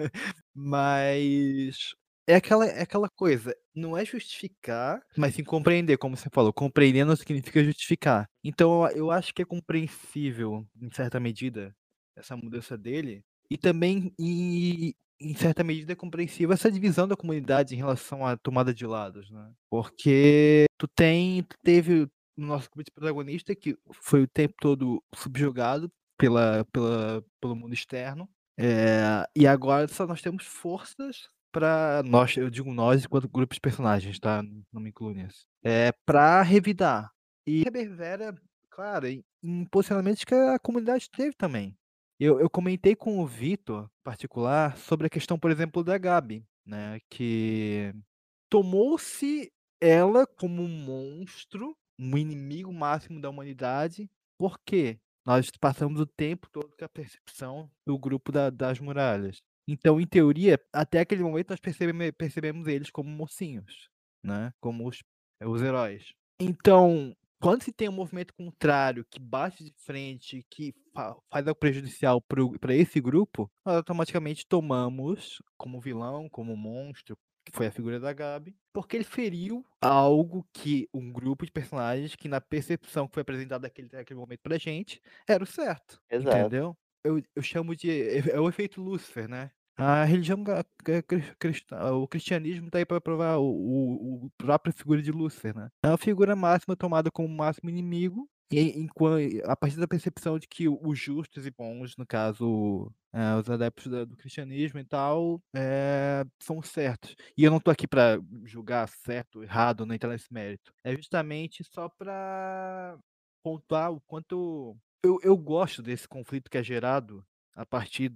Mas é aquela coisa, não é justificar, mas sim compreender, como você falou, compreender não significa justificar. Então eu acho que é compreensível, em certa medida, essa mudança dele, e também, em certa medida, é compreensível essa divisão da comunidade em relação à tomada de lados, né? Porque tu teve o nosso grupo de protagonista que foi o tempo todo subjugado pelo mundo externo. E agora só nós temos forças para nós, eu digo nós enquanto grupo de personagens, tá? Não me incluo nisso. Para revidar. E reverbera, claro, em posicionamentos que a comunidade teve também. Eu comentei com o Vitor, em particular, sobre a questão, por exemplo, da Gabi, né? Que tomou-se ela como um monstro, um inimigo máximo da humanidade. Por quê? Nós passamos o tempo todo com a percepção do grupo das muralhas. Então, em teoria, até aquele momento nós percebemos eles como mocinhos, né? Como os heróis. Então, quando se tem um movimento contrário que bate de frente, que faz algo prejudicial para esse grupo, nós automaticamente tomamos como vilão, como monstro, que foi a figura da Gabi, porque ele feriu algo que um grupo de personagens que, na percepção que foi apresentado naquele momento pra gente, era o certo. Exato. Entendeu? Eu chamo de. É o efeito Lúcifer, né? A religião cristã, o cristianismo tá aí para provar o própria figura de Lúcifer, né? É uma figura máxima tomada como máximo inimigo, a partir da percepção de que os justos e bons, no caso, os adeptos do cristianismo e tal, são certos. E eu não tô aqui para julgar certo, errado, nem entrar nesse mérito. É justamente só para pontuar o quanto eu gosto desse conflito que é gerado a partir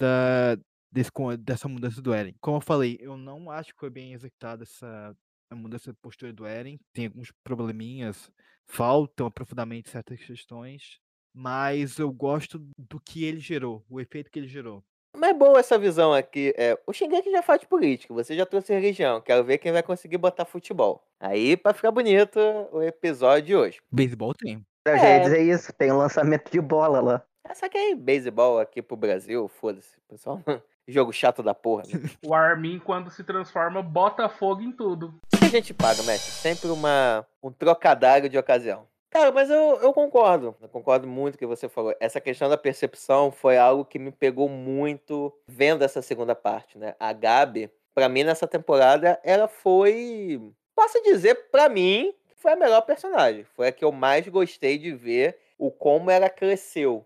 dessa mudança do Eren. Como eu falei, eu não acho que foi bem executada a mudança de postura do Eren. Tem alguns probleminhas, faltam aprofundamento certas questões, mas eu gosto do que ele gerou, o efeito que ele gerou. Mas é boa essa visão aqui. O Shingeki já faz política, você já trouxe religião. Quero ver quem vai conseguir botar futebol. Aí, pra ficar bonito, o episódio de hoje. Beisebol tem. Eu já ia dizer isso, tem um lançamento de bola lá. Só que aí, beisebol aqui pro Brasil, foda-se. Pessoal, jogo chato da porra. Né? O Armin, quando se transforma, bota fogo em tudo. O que a gente paga, mestre? Sempre um trocadilho de ocasião. Cara, mas eu concordo. Eu concordo muito com o que você falou. Essa questão da percepção foi algo que me pegou muito vendo essa segunda parte, né? A Gabi, pra mim, nessa temporada, ela foi... Posso dizer, pra mim, foi a melhor personagem. Foi a que eu mais gostei de ver o como ela cresceu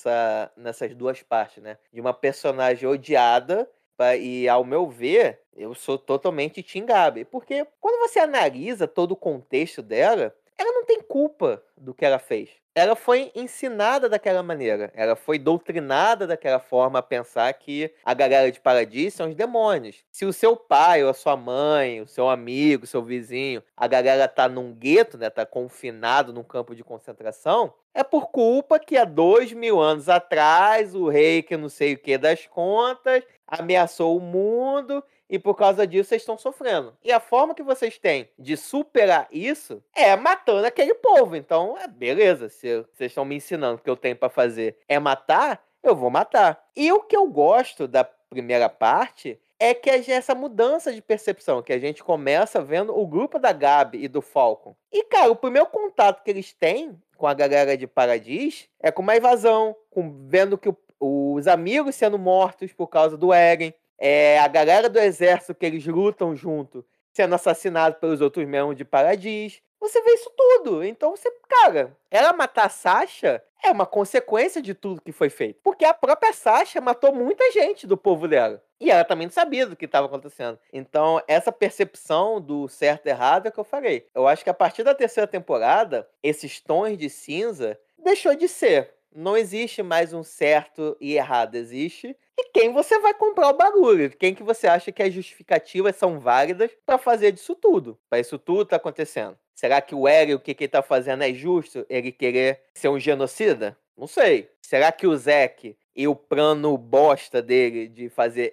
nessas duas partes, né? De uma personagem odiada e, ao meu ver, eu sou totalmente Team Gabi. Porque quando você analisa todo o contexto dela, ela não tem culpa do que ela fez. Ela foi ensinada daquela maneira. Ela foi doutrinada daquela forma a pensar que a galera de Paradis são os demônios. Se o seu pai ou a sua mãe, o seu amigo, o seu vizinho, a galera tá num gueto, né, tá confinado num campo de concentração, é por culpa que há 2000 anos atrás o rei que não sei o que das contas ameaçou o mundo e por causa disso vocês estão sofrendo. E a forma que vocês têm de superar isso é matando aquele povo. Então, beleza, se vocês estão me ensinando o que eu tenho pra fazer é matar, eu vou matar. E o que eu gosto da primeira parte é que essa mudança de percepção, que a gente começa vendo o grupo da Gabi e do Falcon. E, cara, o primeiro contato que eles têm com a galera de Paradis é com uma invasão, vendo que os amigos sendo mortos por causa do Eren, a galera do exército que eles lutam junto sendo assassinado pelos outros membros de Paradis. Você vê isso tudo. Então, cara, ela matar a Sasha é uma consequência de tudo que foi feito. Porque a própria Sasha matou muita gente do povo dela. E ela também não sabia do que estava acontecendo. Então, essa percepção do certo e errado é o que eu falei. Eu acho que a partir da terceira temporada, esses tons de cinza deixou de ser. Não existe mais um certo e errado. Existe e quem você vai comprar o bagulho. Quem que você acha que as justificativas são válidas para fazer disso tudo. Para isso tudo tá acontecendo. Será que o Eren, o que ele tá fazendo é justo? Ele querer ser um genocida? Não sei. Será que o Zack e o plano bosta dele de fazer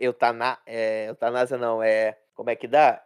eutanásia não, como é que dá?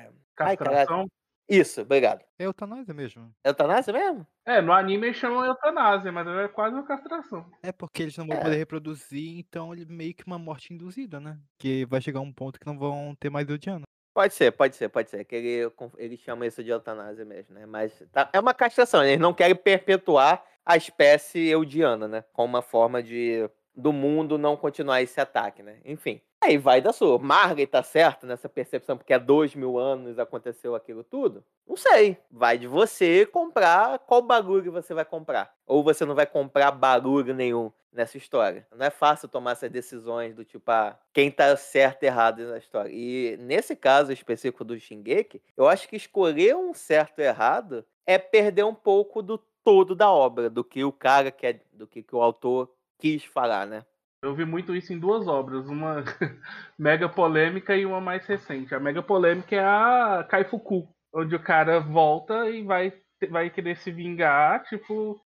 Ai, caralho. Castração. Isso, obrigado. É eutanásia mesmo. Eutanásia mesmo? No anime eles chamam eutanásia, mas é quase uma castração. É porque eles não vão poder reproduzir, então ele meio que uma morte induzida, né? Que vai chegar um ponto que não vão ter mais Eldiano. Pode ser. Que ele chama isso de eutanásia mesmo, né? Mas é uma castração, eles não querem perpetuar a espécie eudiana, né? Como uma forma do mundo não continuar esse ataque, né? Enfim. Aí vai da sua. Margay tá certo nessa percepção, porque há 2000 anos aconteceu aquilo tudo? Não sei. Vai de você comprar qual barulho você vai comprar. Ou você não vai comprar barulho nenhum nessa história. Não é fácil tomar essas decisões do tipo, quem tá certo e errado na história. E nesse caso específico do Shingeki, eu acho que escolher um certo e errado é perder um pouco do todo da obra, do que o cara quer, do que o autor quis falar, né? Eu vi muito isso em duas obras, uma mega polêmica e uma mais recente. A mega polêmica é a Kaifuku, onde o cara volta e vai querer se vingar, tipo...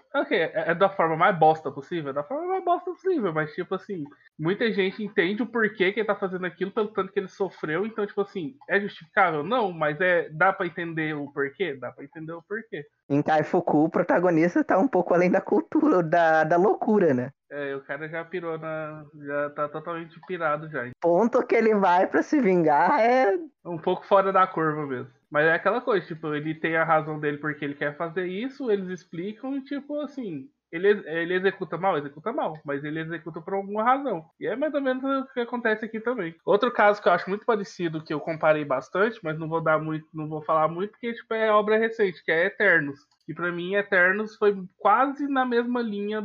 é da forma mais bosta possível? Da forma mais bosta possível, mas tipo assim, muita gente entende o porquê que ele tá fazendo aquilo, pelo tanto que ele sofreu, então tipo assim, é justificável? Não, mas dá pra entender o porquê? Dá pra entender o porquê. Em Kaifuku, o protagonista tá um pouco além da cultura, da loucura, né? O cara já pirou já tá totalmente pirado já. Ponto que ele vai pra se vingar é um pouco fora da curva mesmo. Mas é aquela coisa, tipo, ele tem a razão dele porque ele quer fazer isso, eles explicam e, tipo, assim, Ele executa mal, mas ele executa por alguma razão. E é mais ou menos o que acontece aqui também. Outro caso que eu acho muito parecido, que eu comparei bastante, mas não vou falar muito, porque tipo, é obra recente, que é Eternos. E pra mim, Eternos foi quase na mesma linha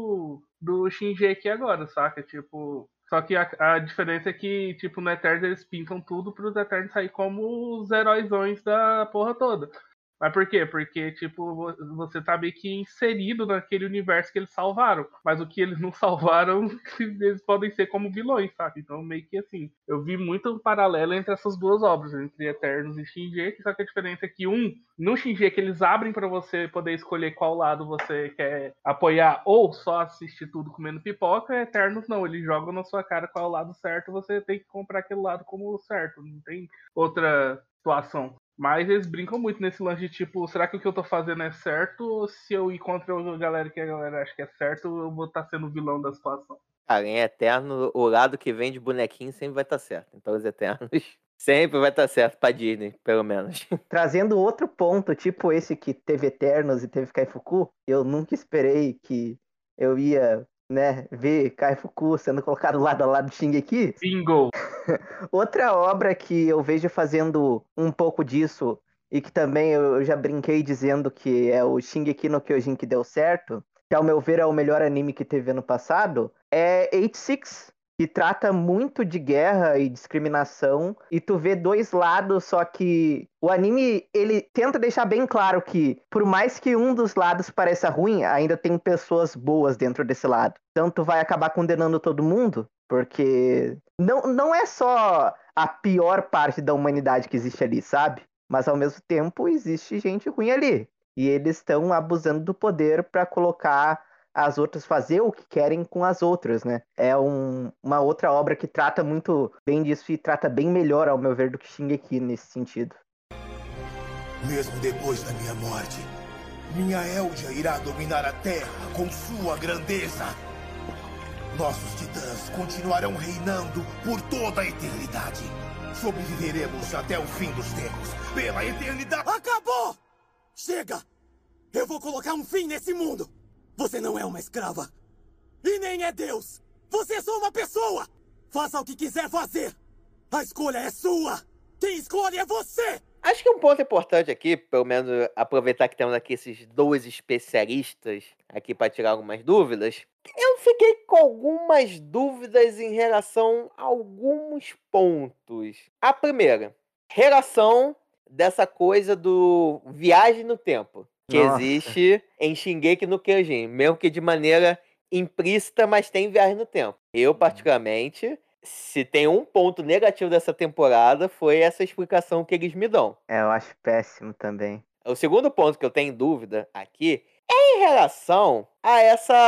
do Shinji aqui agora, saca? Tipo, só que a diferença é que, tipo, no Eternos eles pintam tudo pros Eternos sair como os heróizões da porra toda. Mas por quê? Porque, tipo, você tá meio que inserido naquele universo que eles salvaram. Mas o que eles não salvaram, eles podem ser como vilões, sabe? Então, meio que assim, eu vi muito paralelo entre essas duas obras, entre Eternos e Shinji, só que a diferença é que no Shinji que eles abrem pra você poder escolher qual lado você quer apoiar ou só assistir tudo comendo pipoca, Eternos não, eles jogam na sua cara qual é o lado certo, você tem que comprar aquele lado como certo, não tem outra situação. Mas eles brincam muito nesse lance de tipo, será que o que eu tô fazendo é certo? Ou se eu encontro a galera que a galera acha que é certo, eu vou estar sendo o vilão da situação? Cara, em Eterno, o lado que vem de bonequinho sempre vai estar certo. Então, os Eternos sempre vai estar certo pra Disney, pelo menos. Trazendo outro ponto, tipo esse que teve Eternos e teve Kaifuku, eu nunca esperei que eu ia, né, ver Kaifuku sendo colocado lado a lado de Shingeki. Bingo! Outra obra que eu vejo fazendo um pouco disso, e que também eu já brinquei dizendo que é o Shingeki no Kyojin que deu certo, que ao meu ver é o melhor anime que teve ano passado, é 86, que trata muito de guerra e discriminação, e tu vê dois lados, só que o anime, ele tenta deixar bem claro que, por mais que um dos lados pareça ruim, ainda tem pessoas boas dentro desse lado. Então tu vai acabar condenando todo mundo, porque não é só a pior parte da humanidade que existe ali, sabe? Mas ao mesmo tempo existe gente ruim ali. E eles estão abusando do poder para colocar as outras fazer o que querem com as outras, né? É uma outra obra que trata muito bem disso e trata bem melhor, ao meu ver, do que Shingeki nesse sentido. Mesmo depois da minha morte, minha Eldia irá dominar a Terra com sua grandeza. Nossos titãs continuarão reinando por toda a eternidade. Sobreviveremos até o fim dos tempos, pela eternidade. Acabou! Chega! Eu vou colocar um fim nesse mundo! Você não é uma escrava. E nem é Deus! Você é só uma pessoa! Faça o que quiser fazer! A escolha é sua! Quem escolhe é você! Acho que um ponto importante aqui, pelo menos aproveitar que temos aqui esses dois especialistas aqui para tirar algumas dúvidas. Eu fiquei com algumas dúvidas em relação a alguns pontos. A primeira, relação dessa coisa do viagem no tempo, que Nossa. existe em Shingeki no Kyojin, mesmo que de maneira implícita, mas tem viagem no tempo. Eu, particularmente, se tem um ponto negativo dessa temporada, foi essa explicação que eles me dão. Eu acho péssimo também. O segundo ponto que eu tenho dúvida aqui é em relação a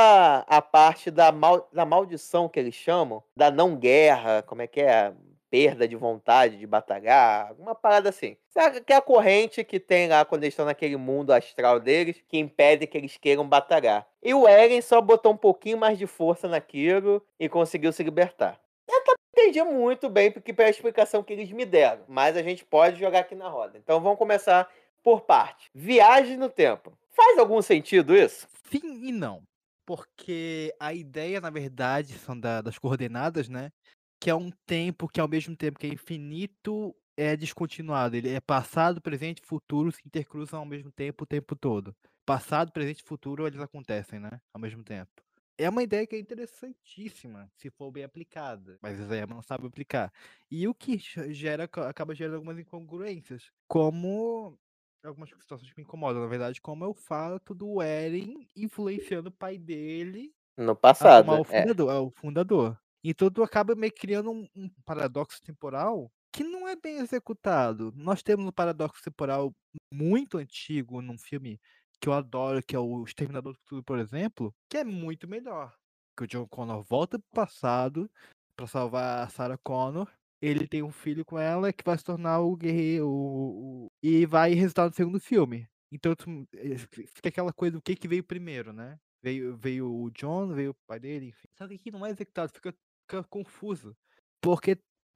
a parte da maldição que eles chamam, da não guerra, como é que é? Perda de vontade de batalhar, alguma parada assim. Sabe que é a corrente que tem lá quando eles estão naquele mundo astral deles, que impede que eles queiram batalhar. E o Eren só botou um pouquinho mais de força naquilo e conseguiu se libertar. Eu também entendi muito bem porque pela explicação que eles me deram, mas a gente pode jogar aqui na roda. Então vamos começar por parte. Viagem no tempo. Faz algum sentido isso? Sim e não. Porque a ideia, na verdade, são das coordenadas, né? Que é um tempo que, ao mesmo tempo que é infinito, é descontinuado. Ele é passado, presente e futuro se intercruzam ao mesmo tempo o tempo todo. Passado, presente e futuro, eles acontecem, né? Ao mesmo tempo. É uma ideia que é interessantíssima, se for bem aplicada. Mas Isayama não sabe aplicar. E o que acaba gerando algumas incongruências. Como algumas situações que me incomodam, na verdade, como é o fato do Eren influenciando o pai dele No a tomar passado, o fundador. Então tu acaba meio criando um paradoxo temporal que não é bem executado. Nós temos um paradoxo temporal muito antigo num filme que eu adoro, que é o Exterminador do Futuro, por exemplo, que é muito melhor. Que o John Connor volta pro passado pra salvar a Sarah Connor. Ele tem um filho com ela que vai se tornar o guerreiro e vai resultar no segundo filme. Então fica aquela coisa do que veio primeiro, né? Veio o John, veio o pai dele, enfim. Só que aqui não é executado, fica confuso. Porque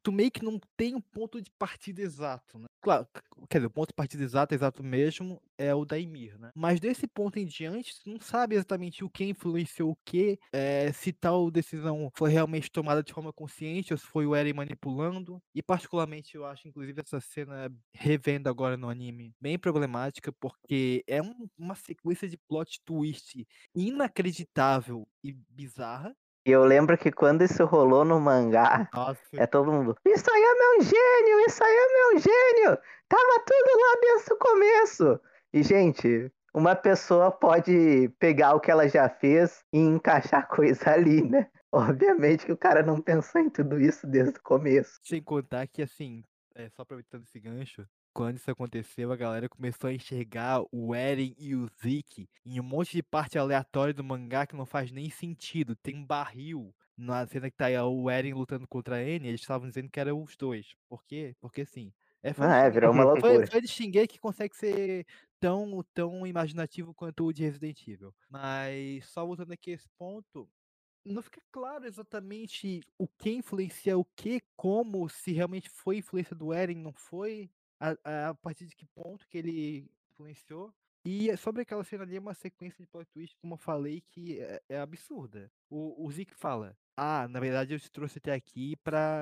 tu meio que não tem um ponto de partida exato, né? Claro, quer dizer, o ponto de partida exato mesmo, é o da Ymir, né? Mas desse ponto em diante, tu não sabe exatamente o que influenciou o que, se tal decisão foi realmente tomada de forma consciente ou se foi o Eren manipulando. E particularmente eu acho, inclusive, essa cena, revendo agora no anime, bem problemática, porque é uma sequência de plot twist inacreditável e bizarra. E eu lembro que quando isso rolou no mangá, Nossa. todo mundo, isso aí é meu gênio, isso aí é meu gênio. Tava tudo lá desde o começo. E, gente, uma pessoa pode pegar o que ela já fez e encaixar coisa ali, né? Obviamente que o cara não pensou em tudo isso desde o começo. Sem contar que, assim, só aproveitando esse gancho, quando isso aconteceu, a galera começou a enxergar o Eren e o Zeke em um monte de parte aleatória do mangá que não faz nem sentido. Tem um barril na cena que tá aí o Eren lutando contra a Enya, eles estavam dizendo que eram os dois. Por quê? Porque, assim, fã de Virou uma loucura. fã de Shingeki consegue ser tão imaginativo quanto o de Resident Evil. Mas, só voltando aqui a esse ponto, não fica claro exatamente o que influencia o que, como, se realmente foi influência do Eren, não foi, a partir de que ponto que ele influenciou. E sobre aquela cena ali, é uma sequência de plot twist, como eu falei, que é absurda. O Zeke fala, na verdade eu te trouxe até aqui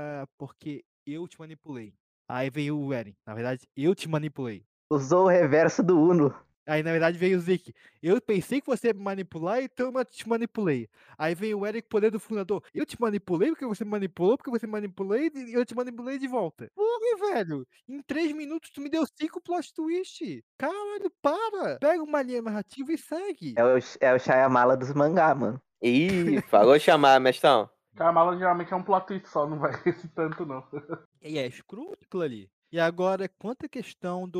porque eu te manipulei. Aí veio o Eren, na verdade eu te manipulei. Usou o reverso do Uno. Aí, na verdade, veio o Zeke. Eu pensei que você ia me manipular, então eu te manipulei. Aí vem o Eric, poder do fundador. Eu te manipulei porque você me manipulou, porque você me manipulei e eu te manipulei de volta. Porra, velho. Em 3 minutos tu me deu 5 plot twist. Caralho, para. Pega uma linha narrativa e segue. É o Shyamala dos mangá, mano. Ih, falou chamar, mestão. Kamala geralmente é um plot twist só, não vai esse tanto não. E é escroto aquilo ali. E agora, quanto à questão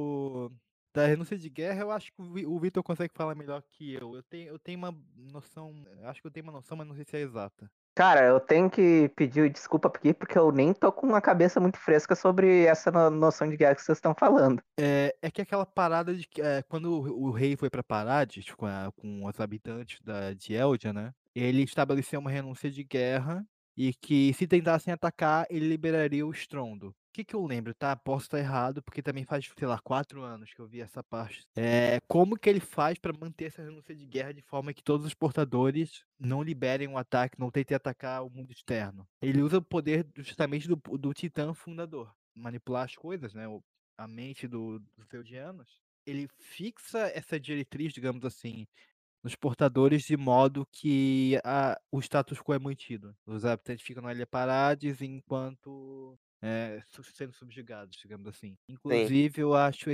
da renúncia de guerra, eu acho que o Vitor consegue falar melhor que eu. Eu tenho uma noção, acho que eu tenho uma noção, mas não sei se é exata. Cara, eu tenho que pedir desculpa aqui porque eu nem tô com uma cabeça muito fresca sobre essa noção de guerra que vocês estão falando. É que aquela parada de que quando o rei foi pra Parades com os habitantes de Eldia, né? Ele estabeleceu uma renúncia de guerra e que se tentassem atacar, ele liberaria o estrondo. O que que eu lembro, tá? Posso estar errado, porque também faz, sei lá, 4 anos que eu vi essa parte. Como que ele faz pra manter essa renúncia de guerra de forma que todos os portadores não liberem um ataque, não tentem atacar o mundo externo? Ele usa o poder justamente do Titã fundador. Manipular as coisas, né? A mente dos Eldianos, ele fixa essa diretriz, digamos assim, nos portadores de modo que o status quo é mantido. Os habitantes ficam na Ilha Parades enquanto sendo subjugados, digamos assim. Sim. Inclusive, eu acho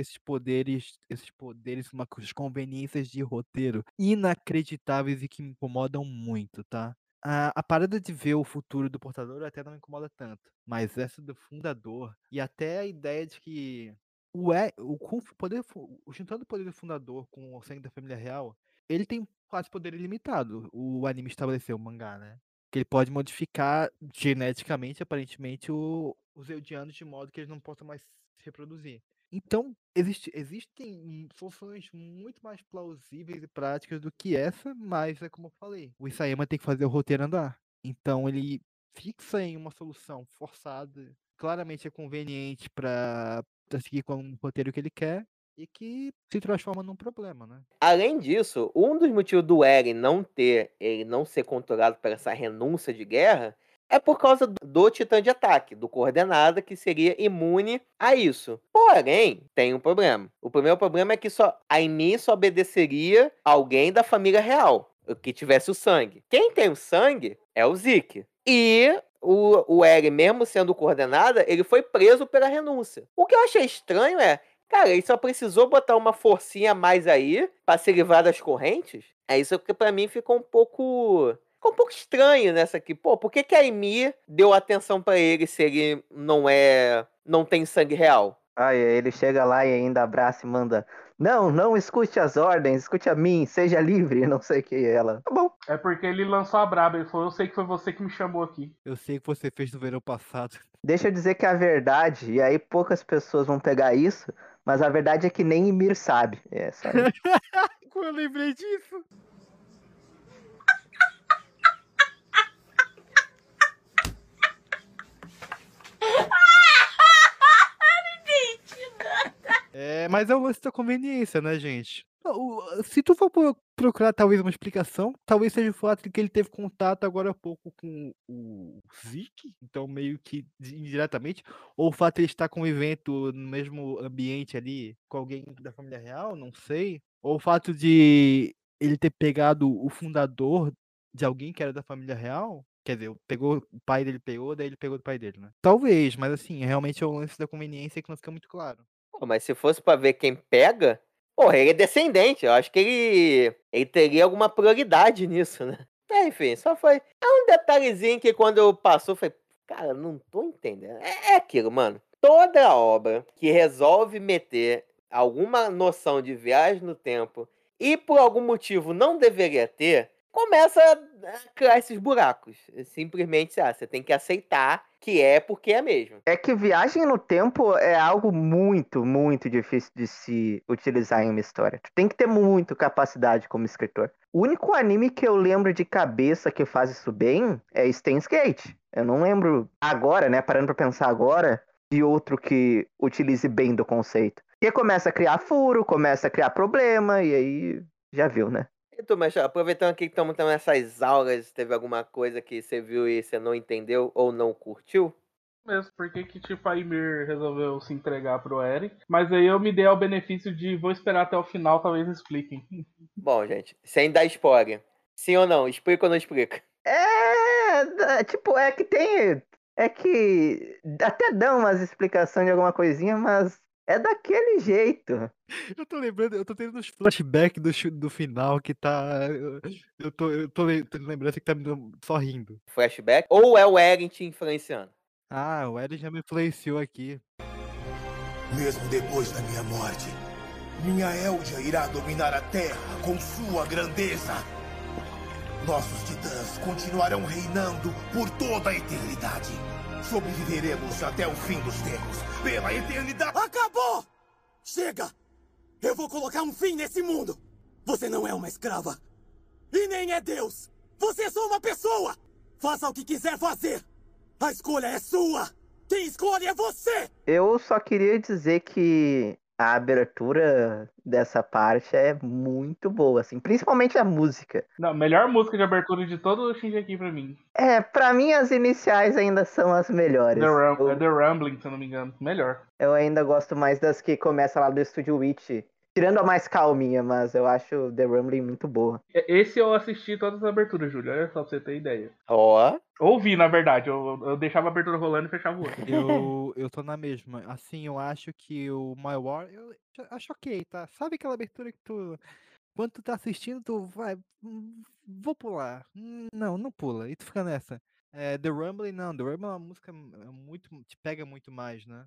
umas conveniências de roteiro inacreditáveis e que me incomodam muito, tá? A parada de ver o futuro do portador até não me incomoda tanto, mas essa do fundador e até a ideia de que juntando o poder do fundador com o sangue da família real, ele tem quase poder ilimitado. O anime estabeleceu, o mangá, né? Que ele pode modificar geneticamente, aparentemente, os Eldianos de modo que eles não possam mais se reproduzir. Então, existem soluções muito mais plausíveis e práticas do que essa, mas é como eu falei, o Isayama tem que fazer o roteiro andar. Então, ele fixa em uma solução forçada, claramente é conveniente para seguir com o roteiro que ele quer, e que se transforma num problema, né? Além disso, um dos motivos do Eren ele não ser controlado por essa renúncia de guerra é por causa do titã de ataque, do Coordenada, que seria imune a isso. Porém, tem um problema. O primeiro problema é que a Ymir só obedeceria alguém da família real, o que tivesse o sangue. Quem tem o sangue é o Zeke. E o Eren, mesmo sendo Coordenada, ele foi preso pela renúncia. O que eu achei estranho cara, ele só precisou botar uma forcinha a mais aí pra se livrar das correntes? É isso que pra mim ficou um pouco estranho nessa aqui. Pô, por que a Ymir deu atenção pra ele se ele não tem sangue real? Aí ele chega lá e ainda abraça e manda: não escute as ordens, escute a mim, seja livre, não sei o que. Ela, tá bom. É porque ele lançou a braba, ele falou, eu sei que foi você que me chamou aqui. Eu sei que você fez no verão passado. Deixa eu dizer que é a verdade, e aí poucas pessoas vão pegar isso, mas a verdade é que nem Ymir sabe. É só isso. Como eu lembrei disso? Mas é o lance da conveniência, né, gente? Se tu for procurar talvez uma explicação, talvez seja o fato de que ele teve contato agora há pouco com o Zeke, então meio que indiretamente, ou o fato de ele estar convivendo no mesmo ambiente ali com alguém da família real, não sei. Ou o fato de ele ter pegado o fundador de alguém que era da família real. Quer dizer, pegou, o pai dele pegou, daí ele pegou do pai dele, né? Talvez, mas assim, realmente é o lance da conveniência que não fica muito claro. Pô, mas se fosse pra ver quem pega, porra, ele é descendente. Eu acho que ele teria alguma prioridade nisso, né? Enfim, só foi. É um detalhezinho que quando eu passou, eu falei, cara, não tô entendendo. É aquilo, mano. Toda obra que resolve meter alguma noção de viagem no tempo e por algum motivo não deveria ter, começa a criar esses buracos. Simplesmente, você tem que aceitar que é porque é mesmo. É que viagem no tempo é algo muito, muito difícil de se utilizar em uma história. Tu tem que ter muito capacidade como escritor. O único anime que eu lembro de cabeça que faz isso bem é Steins Gate. Eu não lembro agora, né, parando pra pensar agora, de outro que utilize bem do conceito. Que começa a criar furo, começa a criar problema, e aí já viu, né? E tu, mas aproveitando aqui que estamos tendo essas aulas, teve alguma coisa que você viu e você não entendeu ou não curtiu? Mesmo, porque que tipo a Ymir resolveu se entregar pro Eren. Mas aí eu me dei ao benefício de vou esperar até o final, talvez expliquem. Bom, gente, sem dar spoiler. Sim ou não? Explica ou não explica? Tipo, é que tem. É que até dão umas explicações de alguma coisinha, mas é daquele jeito. Eu tô lembrando, eu tô tendo uns flashbacks do final que tá. Tendo lembrança que tá me dando só rindo. Flashback? Ou é o Eren te influenciando? Ah, o Eren já me influenciou aqui. Mesmo depois da minha morte, minha Eldia irá dominar a Terra com sua grandeza. Nossos titãs continuarão reinando por toda a eternidade. Sobreviveremos até o fim dos tempos, pela eternidade. Acabou! Chega! Eu vou colocar um fim nesse mundo! Você não é uma escrava! E nem é Deus! Você é só uma pessoa! Faça o que quiser fazer! A escolha é sua! Quem escolhe é você! Eu só queria dizer que a abertura dessa parte é muito boa, assim, principalmente a música. Não, melhor música de abertura de todo o Shingeki pra mim. Pra mim as iniciais ainda são as melhores. É The Rumbling, se eu não me engano. Melhor. Eu ainda gosto mais das que começam lá do Estúdio Witch. Tirando a mais calminha, mas eu acho The Rumbling muito boa. Esse eu assisti todas as aberturas, Júlio. Olha só pra você ter ideia. Ó. Ouvi, na verdade. Eu deixava a abertura rolando e fechava o olho. Eu tô na mesma. Assim, eu acho que o My War, eu acho ok, tá? Sabe aquela abertura que tu. Quando tu tá assistindo, tu vai. Vou pular. Não, não pula. E tu fica nessa. The Rumbling, não. The Rumbling é uma música muito. Te pega muito mais, né?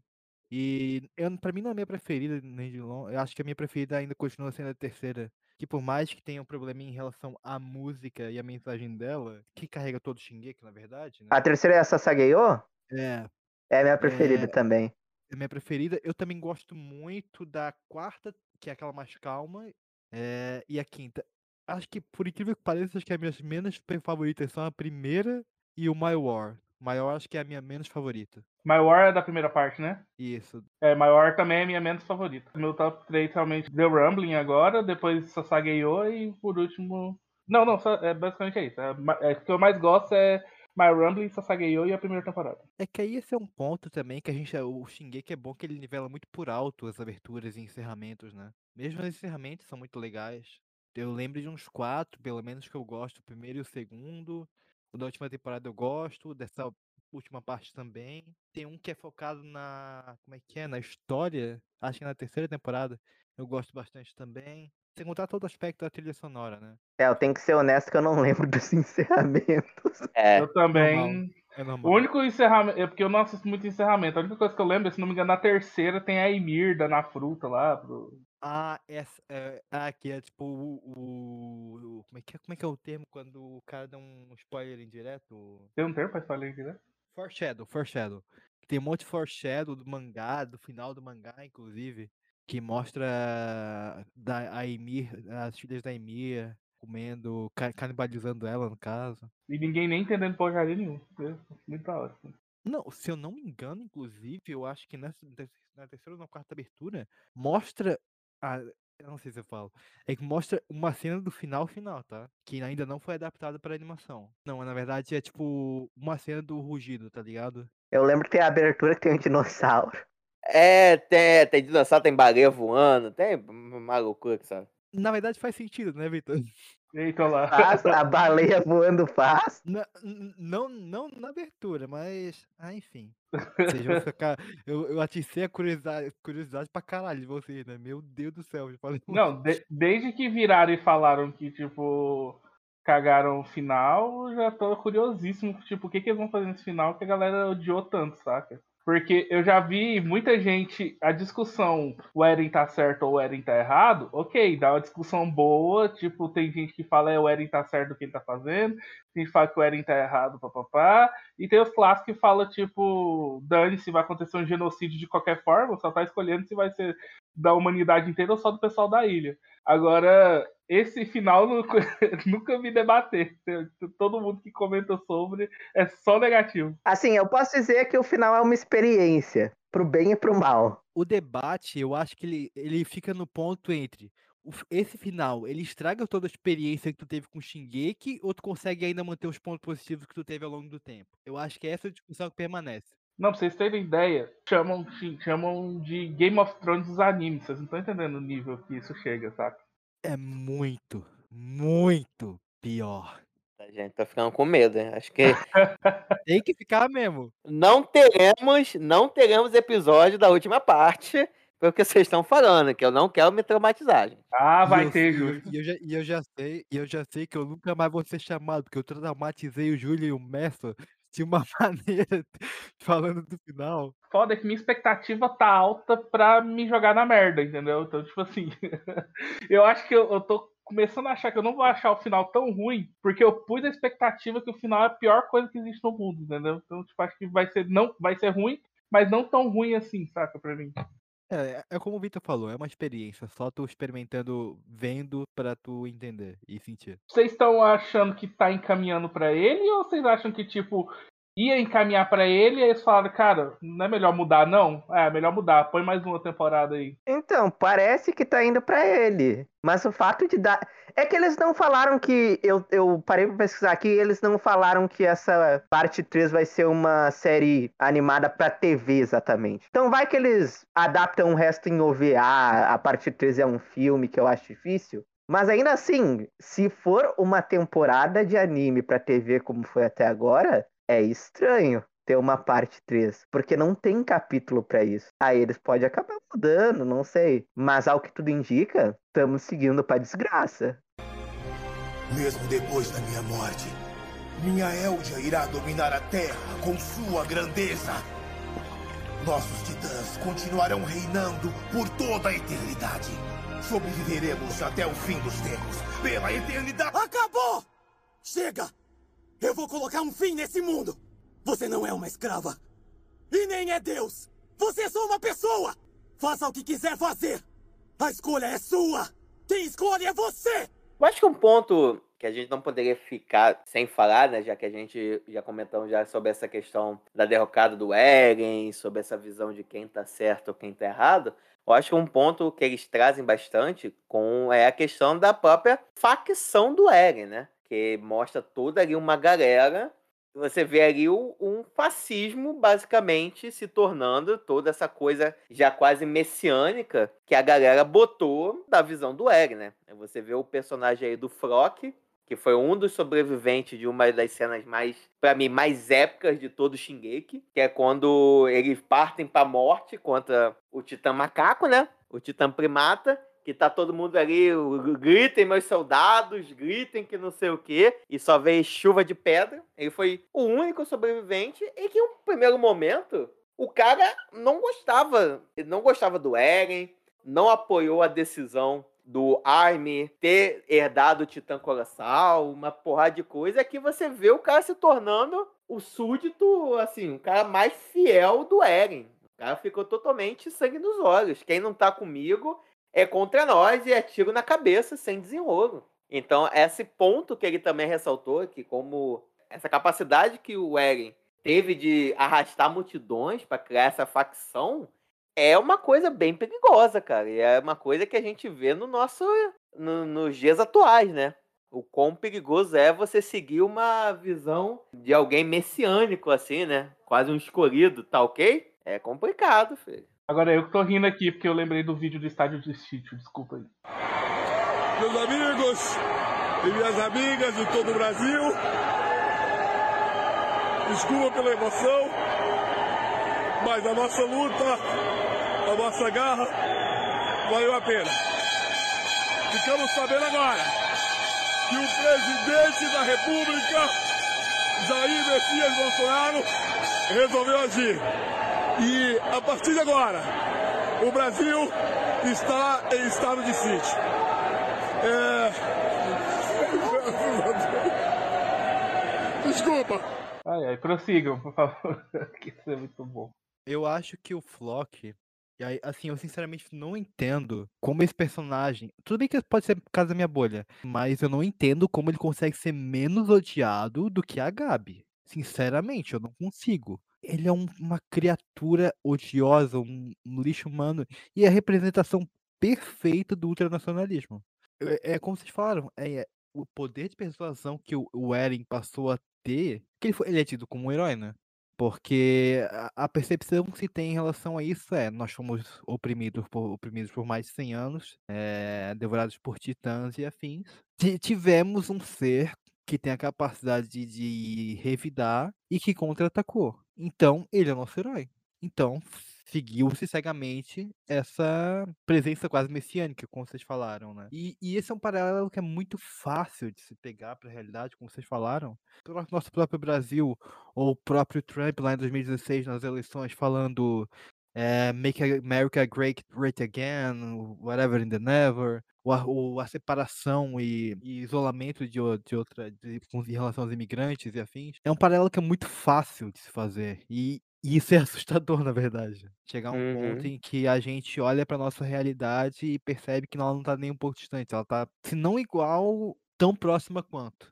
E pra mim não é a minha preferida, nem de longe. Eu acho que a minha preferida ainda continua sendo a terceira. Que por mais que tenha um probleminha em relação à música e à mensagem dela, que carrega todo o Shingeki, na verdade, né? A terceira é a Sasageyo? É, É a minha preferida também. é a minha preferida. Eu também gosto muito da quarta, que é aquela mais calma, e a quinta. Acho que, por incrível que pareça, acho que as minhas menos favoritas são a primeira e o My War. My War acho que é a minha menos favorita. My War é da primeira parte, né? Isso. My War também é minha menos favorita. Meu top 3 realmente The Rumbling agora, depois Sasageyo e por último... Não, basicamente é isso. O que eu mais gosto é My Rumbling, Sasageyo e a primeira temporada. É que aí esse é um ponto também que o Shingeki é bom que ele nivela muito por alto as aberturas e encerramentos, né? Mesmo os encerramentos são muito legais. Eu lembro de uns 4, pelo menos, que eu gosto, o primeiro e o segundo. O da última temporada eu gosto, dessa última parte também. Tem um que é focado como é que é? Na história, acho que na terceira temporada, eu gosto bastante também. Sem contar todo o aspecto da trilha sonora, né? Eu tenho que ser honesto que eu não lembro dos encerramentos. Eu também. É O normal. único encerramento. É porque eu não assisto muito encerramento. A única coisa que eu lembro, se não me engano, na terceira tem a Ymir dando a fruta lá. Que é tipo como é que é o termo quando o cara dá um spoiler indireto? Tem um termo pra spoiler aqui, né? Foreshadow. Tem um monte de foreshadow do mangá, do final do mangá, inclusive, que mostra a Ymir, as filhas da Ymir comendo, canibalizando ela, no caso. E ninguém nem entendendo porcaria nenhuma. Muito da hora. Não, se eu não me engano, inclusive, eu acho que na terceira ou na quarta abertura, mostra a. Eu não sei se eu falo. É que mostra uma cena do final, tá? Que ainda não foi adaptada pra animação. Não, na verdade é tipo uma cena do rugido, tá ligado? Eu lembro que tem a abertura que tem um dinossauro. Tem dinossauro, tem baleia voando, tem uma loucura, sabe? Na verdade faz sentido, né, Vitor? Eita lá. Faz, a baleia voando faz. Não na abertura, mas. Ah, enfim. Vocês vão ficar. Eu aticei a curiosidade pra caralho de vocês, né? Meu Deus do céu, eu falei muito. Não, desde que viraram e falaram que, tipo, cagaram o final, eu já tô curiosíssimo, tipo, o que eles vão fazer nesse final que a galera odiou tanto, saca? Porque eu já vi muita gente, a discussão, o Eren tá certo ou o Eren tá errado, ok, dá uma discussão boa, tipo, tem gente que fala o Eren tá certo do que ele tá fazendo, tem gente que fala que o Eren tá errado, papapá, e tem os clássicos que falam, tipo, dane-se, vai acontecer um genocídio de qualquer forma, só tá escolhendo se vai ser da humanidade inteira ou só do pessoal da ilha. Agora, esse final nunca vi debater. Todo mundo que comenta sobre é só negativo. Assim, eu posso dizer que o final é uma experiência, pro bem e pro mal. O debate, eu acho que ele fica no ponto entre esse final, ele estraga toda a experiência que tu teve com o Shingeki, ou tu consegue ainda manter os pontos positivos que tu teve ao longo do tempo? Eu acho que essa é a discussão que permanece. Não, pra vocês terem ideia, chamam de Game of Thrones dos animes. Vocês não estão entendendo o nível que isso chega, saca? É muito, muito pior. A gente tá ficando com medo, hein? Acho que Tem que ficar mesmo. não teremos episódio da última parte, pelo que vocês estão falando, que eu não quero me traumatizar, gente. Ah, E vai eu, ter, e eu, Júlio. e eu já sei que eu nunca mais vou ser chamado, porque eu traumatizei o Júlio e o Messa de uma maneira falando do final. Foda é que minha expectativa tá alta pra me jogar na merda, entendeu? Então, tipo assim, eu acho que eu tô começando a achar que eu não vou achar o final tão ruim, porque eu pus a expectativa que o final é a pior coisa que existe no mundo, entendeu? Então, tipo, acho que vai ser ruim, mas não tão ruim assim, saca, pra mim. É como o Vitor falou, é uma experiência, só tu experimentando, vendo pra tu entender e sentir. Vocês estão achando que tá encaminhando pra ele, ou vocês acham que, tipo, ia encaminhar pra ele e eles falaram, cara, não é melhor mudar, não? É melhor mudar, põe mais uma temporada aí. Então, parece que tá indo pra ele. Mas o fato de dar. É que eles não falaram que. Eu parei pra pesquisar aqui, eles não falaram que essa parte 3 vai ser uma série animada pra TV exatamente. Então vai que eles adaptam o resto em OVA, a parte 3 é um filme que eu acho difícil. Mas ainda assim, se for uma temporada de anime pra TV como foi até agora, é estranho ter uma parte 3, porque não tem capítulo pra isso. Aí eles podem acabar mudando, não sei. Mas ao que tudo indica, estamos seguindo pra desgraça. Mesmo depois da minha morte, minha Eldia irá dominar a Terra com sua grandeza. Nossos titãs continuarão reinando por toda a eternidade. Sobreviveremos até o fim dos tempos, pela eternidade. Acabou! Chega! Eu vou colocar um fim nesse mundo! Você não é uma escrava. E nem é Deus! Você é só uma pessoa! Faça o que quiser fazer! A escolha é sua! Quem escolhe é você! Eu acho que um ponto que a gente não poderia ficar sem falar, né, já que a gente já comentamos já sobre essa questão da derrocada do Eren, sobre essa visão de quem tá certo ou quem tá errado, eu acho que um ponto que eles trazem bastante é a questão da própria facção do Eren, né, que mostra toda ali uma galera. Você vê ali um fascismo, basicamente, se tornando toda essa coisa já quase messiânica que a galera botou da visão do Eren, né? Você vê o personagem aí do Flock, que foi um dos sobreviventes de uma das cenas mais, pra mim, mais épicas de todo o Shingeki, que é quando eles partem pra morte contra o Titã Macaco, né? O Titã Primata, que tá todo mundo ali, gritem meus soldados, gritem que não sei o quê, e só veio chuva de pedra. Ele foi o único sobrevivente e que, em um primeiro momento, o cara não gostava do Eren, não apoiou a decisão do Armin ter herdado o Titã Colossal, uma porrada de coisa, é que você vê o cara se tornando o súdito, assim, o cara mais fiel do Eren. O cara ficou totalmente sangue nos olhos. Quem não tá comigo é contra nós e é tiro na cabeça, sem desenrolo. Então, esse ponto que ele também ressaltou, que como essa capacidade que o Eren teve de arrastar multidões pra criar essa facção é uma coisa bem perigosa, cara. E é uma coisa que a gente vê nos dias atuais, né? O quão perigoso é você seguir uma visão de alguém messiânico, assim, né? Quase um escolhido, tá ok? É complicado, filho. Agora eu que tô rindo aqui porque eu lembrei do vídeo do estádio do sítio, desculpa aí. Meus amigos e minhas amigas de todo o Brasil, desculpa pela emoção, mas a nossa luta, a nossa garra, valeu a pena. Ficamos sabendo agora que o presidente da República, Jair Messias Bolsonaro, resolveu agir. E a partir de agora, o Brasil está em estado de sítio. Desculpa. Ai, prossigam, por favor, que isso é muito bom. Eu acho que o Flock, e aí, assim, eu sinceramente não entendo como esse personagem. Tudo bem que pode ser por causa da minha bolha, mas eu não entendo como ele consegue ser menos odiado do que a Gabi. Sinceramente, eu não consigo. Ele é uma criatura odiosa, um lixo humano, e é a representação perfeita do ultranacionalismo. É como vocês falaram, o poder de persuasão que o Eren passou a ter, que ele é tido como um herói, né? Porque a percepção que se tem em relação a isso nós fomos oprimidos por mais de 100 anos, devorados por titãs e afins. Tivemos um ser que tem a capacidade de revidar e que contra-atacou. Então, ele é o nosso herói. Então, seguiu-se cegamente essa presença quase messiânica, como vocês falaram, né? E esse é um paralelo que é muito fácil de se pegar para a realidade, como vocês falaram. Pelo nosso próprio Brasil, ou o próprio Trump lá em 2016 nas eleições falando Make America Great Again, whatever in the never, a separação e isolamento em relação aos imigrantes e afins. É um paralelo que é muito fácil de se fazer e isso é assustador, na verdade. Chegar a um ponto em que a gente olha para nossa realidade e percebe que ela não tá nem um pouco distante, ela tá, se não igual, tão próxima quanto.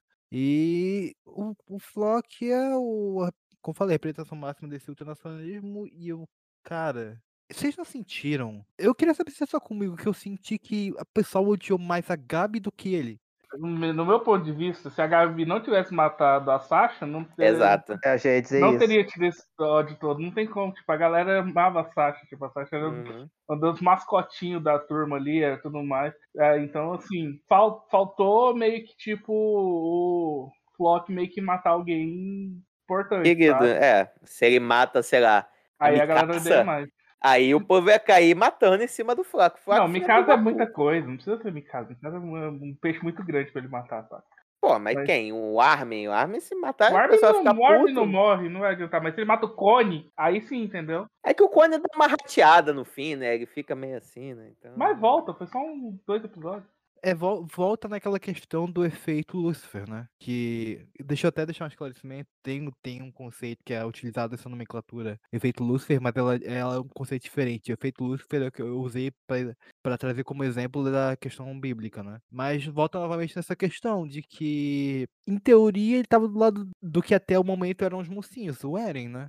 E o Flock como eu falei, a representação máxima desse ultranacionalismo cara, vocês não sentiram? Eu queria saber se é só comigo que eu senti que a pessoa odiou mais a Gabi do que ele. No meu ponto de vista, se a Gabi não tivesse matado a Sasha, não Exato. Eu já ia dizer não isso. teria tido esse ódio todo. Não tem como. Tipo, a galera amava a Sasha. Tipo, a Sasha era um dos mascotinhos da turma ali e tudo mais. Então, assim, faltou meio que, tipo, o Flock meio que matar alguém importante. Querido, sabe? se ele mata, sei lá, Aí a galera odeia mais. aí o povo ia cair matando em cima do Flock. Não, Mikasa é muita coisa, não precisa ser Mikasa. Mikasa é um peixe muito grande pra ele matar, tá? Pô, mas quem? O Armin? O Armin se matar, O o pessoal fica Armin puto. não morre, não vai adiantar. Mas se ele mata o Cone, aí sim, entendeu? É que o Cone dá uma rateada no fim, né? Ele fica meio assim, né? Então... Mas volta, foi só 2 episódios. Volta naquela questão do efeito Lúcifer, né? Que, deixa eu até deixar um esclarecimento, tem um conceito que é utilizado essa nomenclatura, efeito Lúcifer, mas ela é um conceito diferente. O efeito Lúcifer é o que eu usei para trazer como exemplo da questão bíblica, né? Mas volta novamente nessa questão de que, em teoria, ele estava do lado do que até o momento eram os mocinhos, o Eren, né?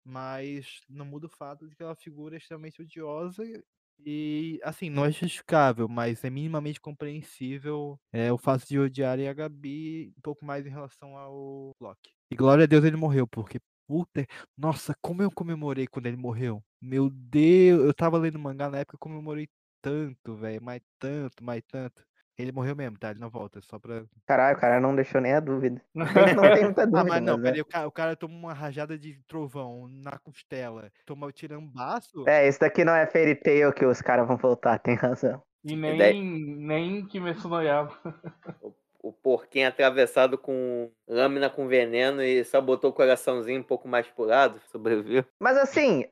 Mas não muda o fato de que ela é uma figura extremamente odiosa. E, assim, não é justificável, mas é minimamente compreensível o fato de odiarem a Gabi um pouco mais em relação ao Loki. E glória a Deus ele morreu, porque, puta, nossa, como eu comemorei quando ele morreu. Meu Deus, eu tava lendo mangá na época, eu comemorei tanto, velho, mais tanto. Ele morreu mesmo, tá? Ele não volta, só pra... Caralho, o cara não deixou nem a dúvida. Bem que não tem muita dúvida, mas não, mas peraí, o cara toma uma rajada de trovão na costela, toma o tirambaço. Isso daqui não é Fairy Tail que os caras vão voltar, tem razão. E nem Kimetsu no Yaiba. O porquinho atravessado com lâmina com veneno e só botou o coraçãozinho um pouco mais pro lado, sobreviveu. Mas assim,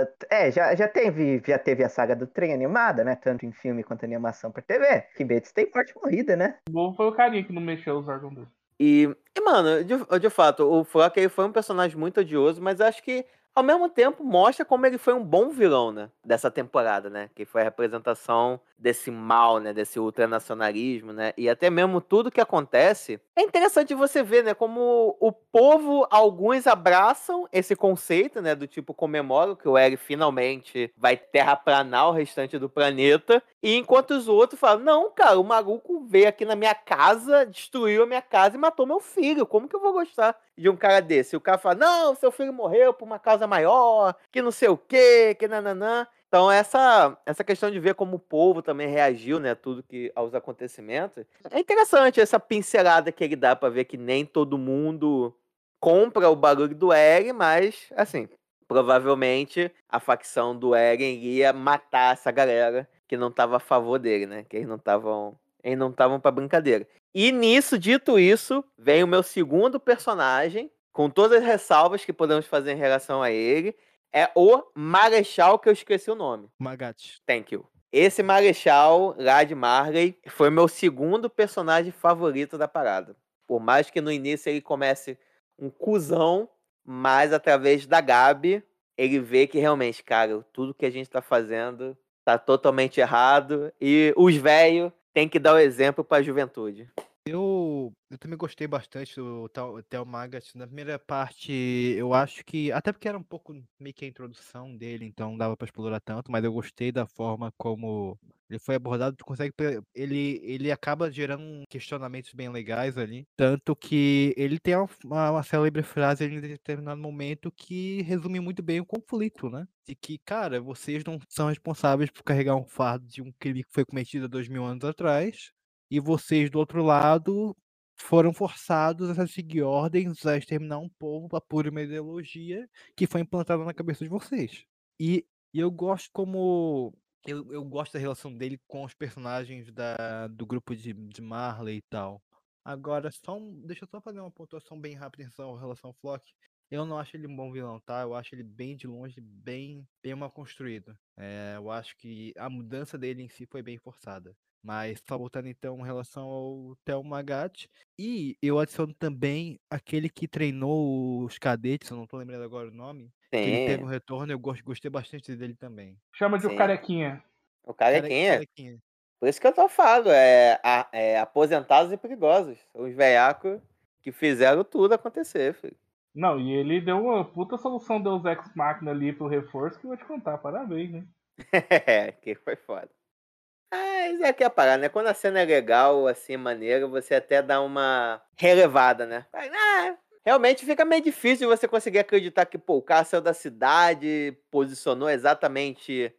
já teve a saga do trem animada, né? Tanto em filme quanto animação pra TV. Kimetsu tem morte morrida, né? O bom foi o carinha que não mexeu os órgãos dele. E mano, de fato, o Flock aí foi um personagem muito odioso, mas acho que ao mesmo tempo mostra como ele foi um bom vilão, né? Dessa temporada, né? Que foi a representação desse mal, né, desse ultranacionalismo, né, e até mesmo tudo que acontece. É interessante você ver, né, como o povo, alguns abraçam esse conceito, né, do tipo comemoro que o Eren finalmente vai terraplanar o restante do planeta, e enquanto os outros falam, não, cara, o maluco veio aqui na minha casa, destruiu a minha casa e matou meu filho, como que eu vou gostar de um cara desse? E o cara fala, não, seu filho morreu por uma causa maior, que não sei o quê, que nananã. Então, essa questão de ver como o povo também reagiu, né, aos acontecimentos, é interessante essa pincelada que ele dá pra ver que nem todo mundo compra o barulho do Eren, mas, assim, provavelmente a facção do Eren ia matar essa galera que não tava a favor dele, né, que eles não estavam pra brincadeira. E nisso, dito isso, vem o meu segundo personagem, com todas as ressalvas que podemos fazer em relação a ele, é o Marechal, que eu esqueci o nome. Magat. Thank you. Esse Marechal, lá de Marley, foi meu segundo personagem favorito da parada. Por mais que no início ele comece um cuzão, mas através da Gabi, ele vê que realmente, cara, tudo que a gente tá fazendo tá totalmente errado e os velhos têm que dar o exemplo pra juventude. Eu também gostei bastante do Theo Magat. Na primeira parte, eu acho que. Até porque era um pouco meio que a introdução dele, então não dava pra explorar tanto, mas eu gostei da forma como ele foi abordado. Tu consegue. Ele acaba gerando questionamentos bem legais ali. Tanto que ele tem uma célebre frase ali em determinado momento que resume muito bem o conflito, né? De que, cara, vocês não são responsáveis por carregar um fardo de um crime que foi cometido há 2000 anos atrás. E vocês, do outro lado, foram forçados a seguir ordens, a exterminar um povo por uma ideologia que foi implantada na cabeça de vocês. E eu gosto como. Eu gosto da relação dele com os personagens do grupo de Marley e tal. Agora, deixa eu só fazer uma pontuação bem rápida em relação ao Flock. Eu não acho ele um bom vilão, tá? Eu acho ele bem de longe, bem mal construído. Eu acho que a mudança dele em si foi bem forçada. Mas só voltando então em relação ao Theo Magat. E eu adiciono também aquele que treinou os cadetes, eu não tô lembrando agora o nome. Que ele teve um Sim, retorno, eu gostei bastante dele também. Chama de o sim. carequinha. O carequinha. Carequinha. Por isso que eu tô falando, aposentados e perigosos. Os velhacos que fizeram tudo acontecer, filho. Não, e ele deu uma puta solução Deus Ex Machina ali pro reforço que eu vou te contar. Parabéns, né? Que foi foda. Mas é que é a parada, né? Quando a cena é legal, assim, maneira, você até dá uma relevada, né? Realmente fica meio difícil você conseguir acreditar que, pô, o cara saiu da cidade, posicionou exatamente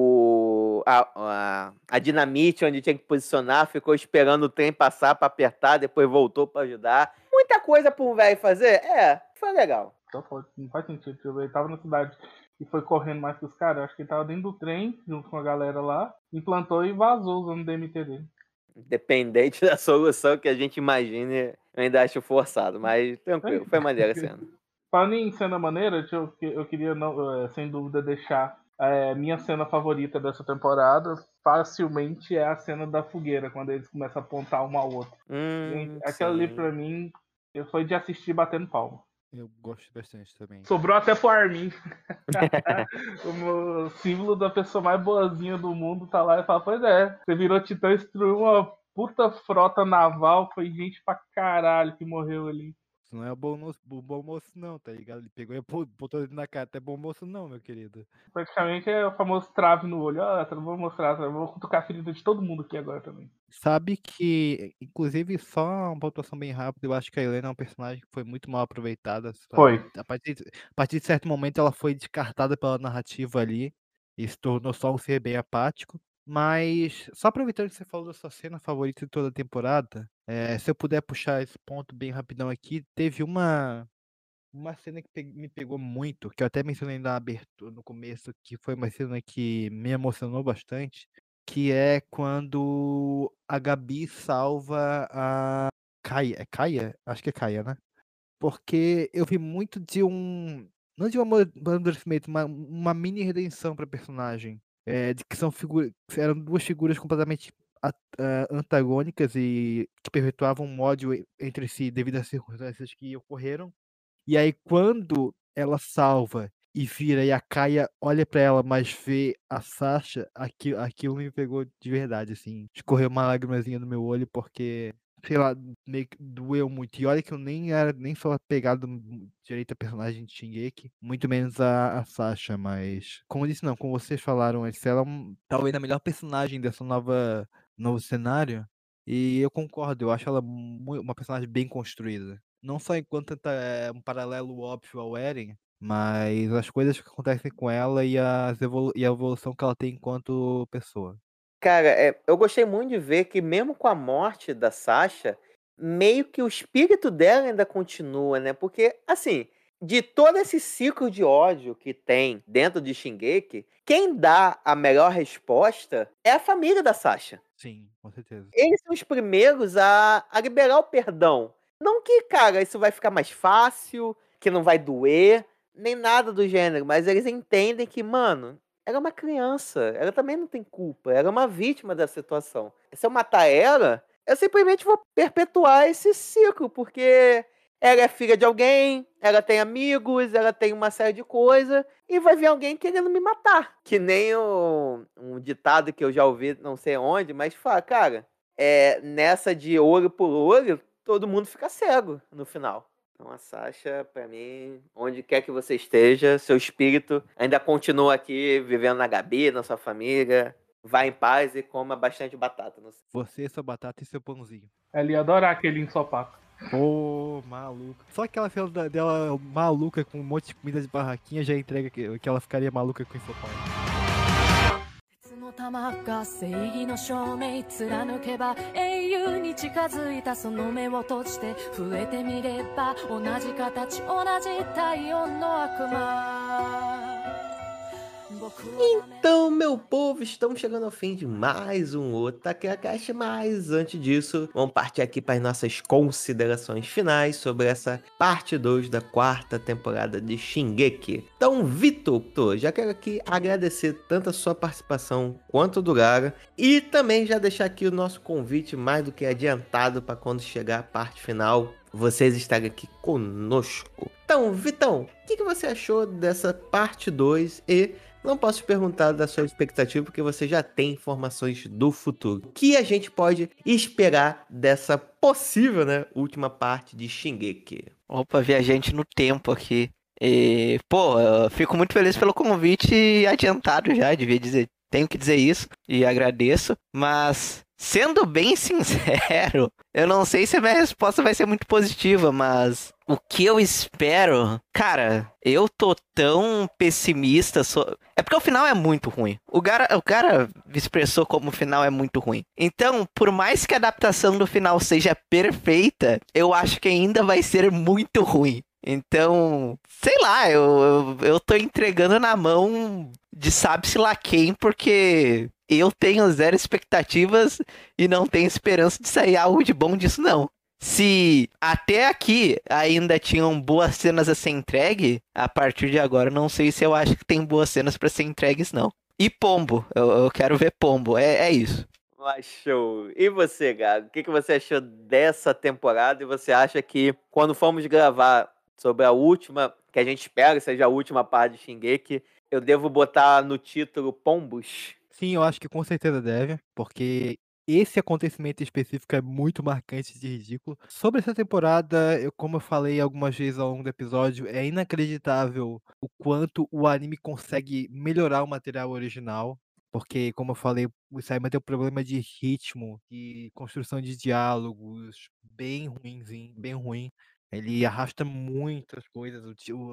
a dinamite onde tinha que posicionar, ficou esperando o trem passar pra apertar, depois voltou pra ajudar. Muita coisa pra um velho fazer? Foi legal. Então não faz sentido. Ele tava na cidade e foi correndo mais que os caras. Acho que ele tava dentro do trem, junto com a galera lá, implantou e vazou usando o DMT dele. Independente da solução que a gente imagine, eu ainda acho forçado, mas tranquilo, foi maneira a cena. Falando em cena maneira, eu queria, sem dúvida, deixar minha cena favorita dessa temporada. Facilmente é a cena da fogueira, quando eles começam a apontar um ao outro. Gente, aquela ali pra mim foi de assistir batendo palma. Eu gosto bastante também. Sobrou até pro Armin. O símbolo da pessoa mais boazinha do mundo tá lá e fala, pois é, você virou titã e destruiu uma puta frota naval, foi gente pra caralho que morreu ali. Isso não é bom moço não, tá ligado? Ele pegou e botou ele na cara. Até bom moço não, meu querido. Praticamente é o famoso trave no olho. Não vou mostrar, vou cutucar a ferida de todo mundo aqui agora também. Sabe que, inclusive, só uma pontuação bem rápida, eu acho que a Helena é um personagem que foi muito mal aproveitada. Foi. A partir de certo momento ela foi descartada pela narrativa ali e se tornou só um ser bem apático. Mas, só aproveitando que você falou da sua cena favorita de toda a temporada, se eu puder puxar esse ponto bem rapidão aqui, teve uma cena que me pegou muito, que eu até mencionei na abertura, no começo, que foi uma cena que me emocionou bastante, que é quando a Gabi salva a Kaia. É Kaia? Acho que é Kaia, né? Porque eu vi muito de não de um amadurecimento, uma mini redenção pra personagem. De que eram duas figuras completamente antagônicas e que perpetuavam um ódio entre si devido às circunstâncias que ocorreram. E aí, quando ela salva e vira e a Kaia olha pra ela, mas vê a Sasha, aquilo me pegou de verdade, assim. Escorreu uma lágrimazinha no meu olho, porque, sei lá, meio que doeu muito. E olha que eu nem sou apegado direito a personagem de Shingeki, muito menos a Sasha, mas, como eu disse, não, como vocês falaram, ela é talvez a melhor personagem dessa novo cenário. E eu concordo, eu acho ela uma personagem bem construída. Não só enquanto é um paralelo óbvio ao Eren, mas as coisas que acontecem com ela e e a evolução que ela tem enquanto pessoa. Cara, eu gostei muito de ver que mesmo com a morte da Sasha, meio que o espírito dela ainda continua, né? Porque, assim, de todo esse ciclo de ódio que tem dentro de Shingeki, quem dá a melhor resposta é a família da Sasha. Sim, com certeza. Eles são os primeiros a liberar o perdão. Não que, cara, isso vai ficar mais fácil, que não vai doer, nem nada do gênero, mas eles entendem que, mano, ela é uma criança, ela também não tem culpa, ela é uma vítima da situação. Se eu matar ela, eu simplesmente vou perpetuar esse ciclo, porque ela é filha de alguém, ela tem amigos, ela tem uma série de coisas, e vai vir alguém querendo me matar. Que nem um ditado que eu já ouvi, não sei onde, mas fala, cara, nessa de olho por olho, todo mundo fica cego no final. Então a Sasha, pra mim, onde quer que você esteja, seu espírito ainda continua aqui, vivendo na Gabi, na sua família. Vá em paz e coma bastante batata. Você, sua batata e seu pãozinho. Ela ia adorar aquele ensopado. Pô, maluco. Só aquela cena dela maluca com um monte de comida de barraquinha já entrega que ela ficaria maluca com ensopado. 鉄の玉が正義の証明貫けば英雄に近づいたその目を閉じて増えてみれば同じ形同じ体温の悪魔 Então, meu povo, estamos chegando ao fim de mais um OtakuCast, mas antes disso, vamos partir aqui para as nossas considerações finais sobre essa parte 2 da 4ª temporada de Shingeki. Então, Vitor, já quero aqui agradecer tanto a sua participação quanto do Gara, e também já deixar aqui o nosso convite mais do que adiantado para quando chegar a parte final, vocês estarem aqui conosco. Então, Vitão, o que você achou dessa parte 2 e... não posso te perguntar da sua expectativa, porque você já tem informações do futuro. O que a gente pode esperar dessa possível, né, última parte de Shingeki? Opa, viajante no tempo aqui. E, pô, eu fico muito feliz pelo convite adiantado já, devia dizer, tenho que dizer isso, e agradeço, mas sendo bem sincero, eu não sei se a minha resposta vai ser muito positiva, mas o que eu espero, cara, eu tô tão pessimista. É porque o final é muito ruim. O cara expressou como o final é muito ruim. Então, por mais que a adaptação do final seja perfeita, eu acho que ainda vai ser muito ruim. Então, sei lá, eu tô entregando na mão de sabe-se lá quem, porque eu tenho zero expectativas e não tenho esperança de sair algo de bom disso, não. Se até aqui ainda tinham boas cenas a ser entregue, a partir de agora não sei se eu acho que tem boas cenas pra ser entregues, não. E Pombo, eu quero ver Pombo, é isso. Mas show! E você, Gago? O que você achou dessa temporada? E você acha que quando formos gravar sobre a última, que a gente espera seja a última parte de Shingeki, eu devo botar no título Pombos? Sim, eu acho que com certeza deve, porque esse acontecimento específico é muito marcante de ridículo. Sobre essa temporada, como eu falei algumas vezes ao longo do episódio, é inacreditável o quanto o anime consegue melhorar o material original. Porque, como eu falei, o Saiban tem um problema de ritmo e construção de diálogos bem ruimzinho, bem ruim. Ele arrasta muitas coisas,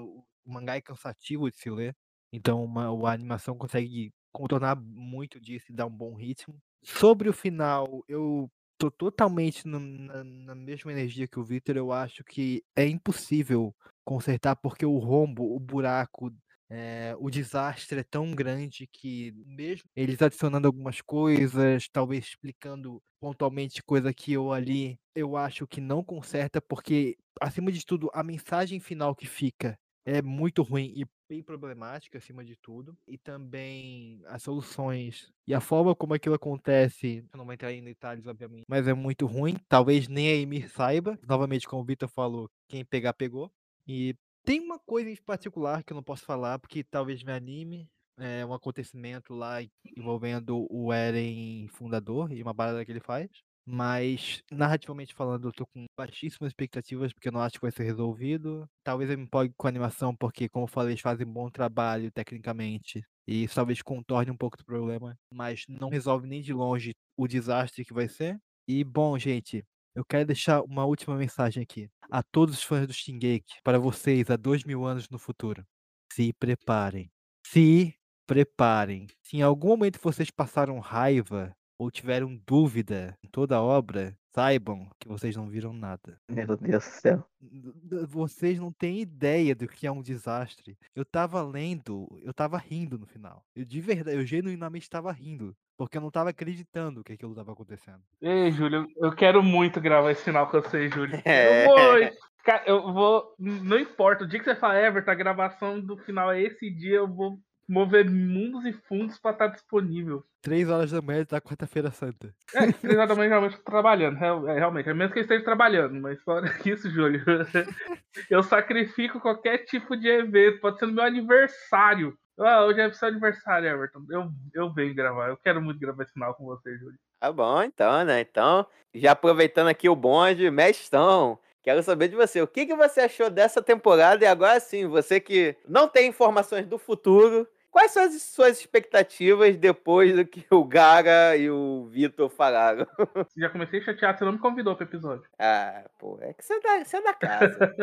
o mangá é cansativo de se ler. Então a animação consegue contornar muito disso e dar um bom ritmo. Sobre o final, eu tô totalmente na mesma energia que o Victor. Eu acho que é impossível consertar porque o rombo, o buraco, o desastre é tão grande que mesmo eles adicionando algumas coisas, talvez explicando pontualmente coisa aqui ou ali, eu acho que não conserta porque, acima de tudo, a mensagem final que fica é muito ruim e bem problemática, acima de tudo. E também as soluções e a forma como aquilo acontece, eu não vou entrar em detalhes, obviamente, mas é muito ruim. Talvez nem a Ymir saiba. Novamente, como o Vitor falou, quem pegar, pegou. E Tem uma coisa em particular que eu não posso falar, porque talvez me anime. É um acontecimento lá envolvendo o Eren fundador e uma parada que ele faz. Mas, narrativamente falando, eu tô com baixíssimas expectativas, porque eu não acho que vai ser resolvido. Talvez eu me empolgue com a animação, porque, como eu falei, eles fazem um bom trabalho tecnicamente. E isso talvez contorne um pouco do problema. Mas não resolve nem de longe o desastre que vai ser. E, bom, gente, eu quero deixar uma última mensagem aqui. A todos os fãs do Shingeki, para vocês, há 2000 anos no futuro. Se preparem. Se preparem. Se em algum momento vocês passaram raiva ou tiveram dúvida em toda a obra, saibam que vocês não viram nada. Meu Deus do céu. Vocês não têm ideia do que é um desastre. Eu tava lendo, eu tava rindo no final. Eu de verdade, eu genuinamente tava rindo. Porque eu não tava acreditando que aquilo tava acontecendo. Ei, Júlio, eu quero muito gravar esse final com você, Júlio. É. Cara, eu vou. Não importa, o dia que você falar, Everton, a gravação do final é esse dia, eu vou mover mundos e fundos pra estar disponível. 3 horas da manhã da quarta-feira santa. 3 horas da manhã realmente tô trabalhando, realmente. É mesmo que eu esteja trabalhando, mas fora isso, Júlio, eu sacrifico qualquer tipo de evento. Pode ser no meu aniversário. Hoje é seu aniversário, Everton. Eu venho gravar. Eu quero muito gravar esse final com você, Júlio. Tá bom, então, né? Então, já aproveitando aqui o bonde, Mestão, quero saber de você. O que você achou dessa temporada? E agora sim, você que não tem informações do futuro, quais são as suas expectativas depois do que o Gaga e o Vitor falaram? Já comecei chateado, você não me convidou pro episódio. Ah, pô, é que você é da casa.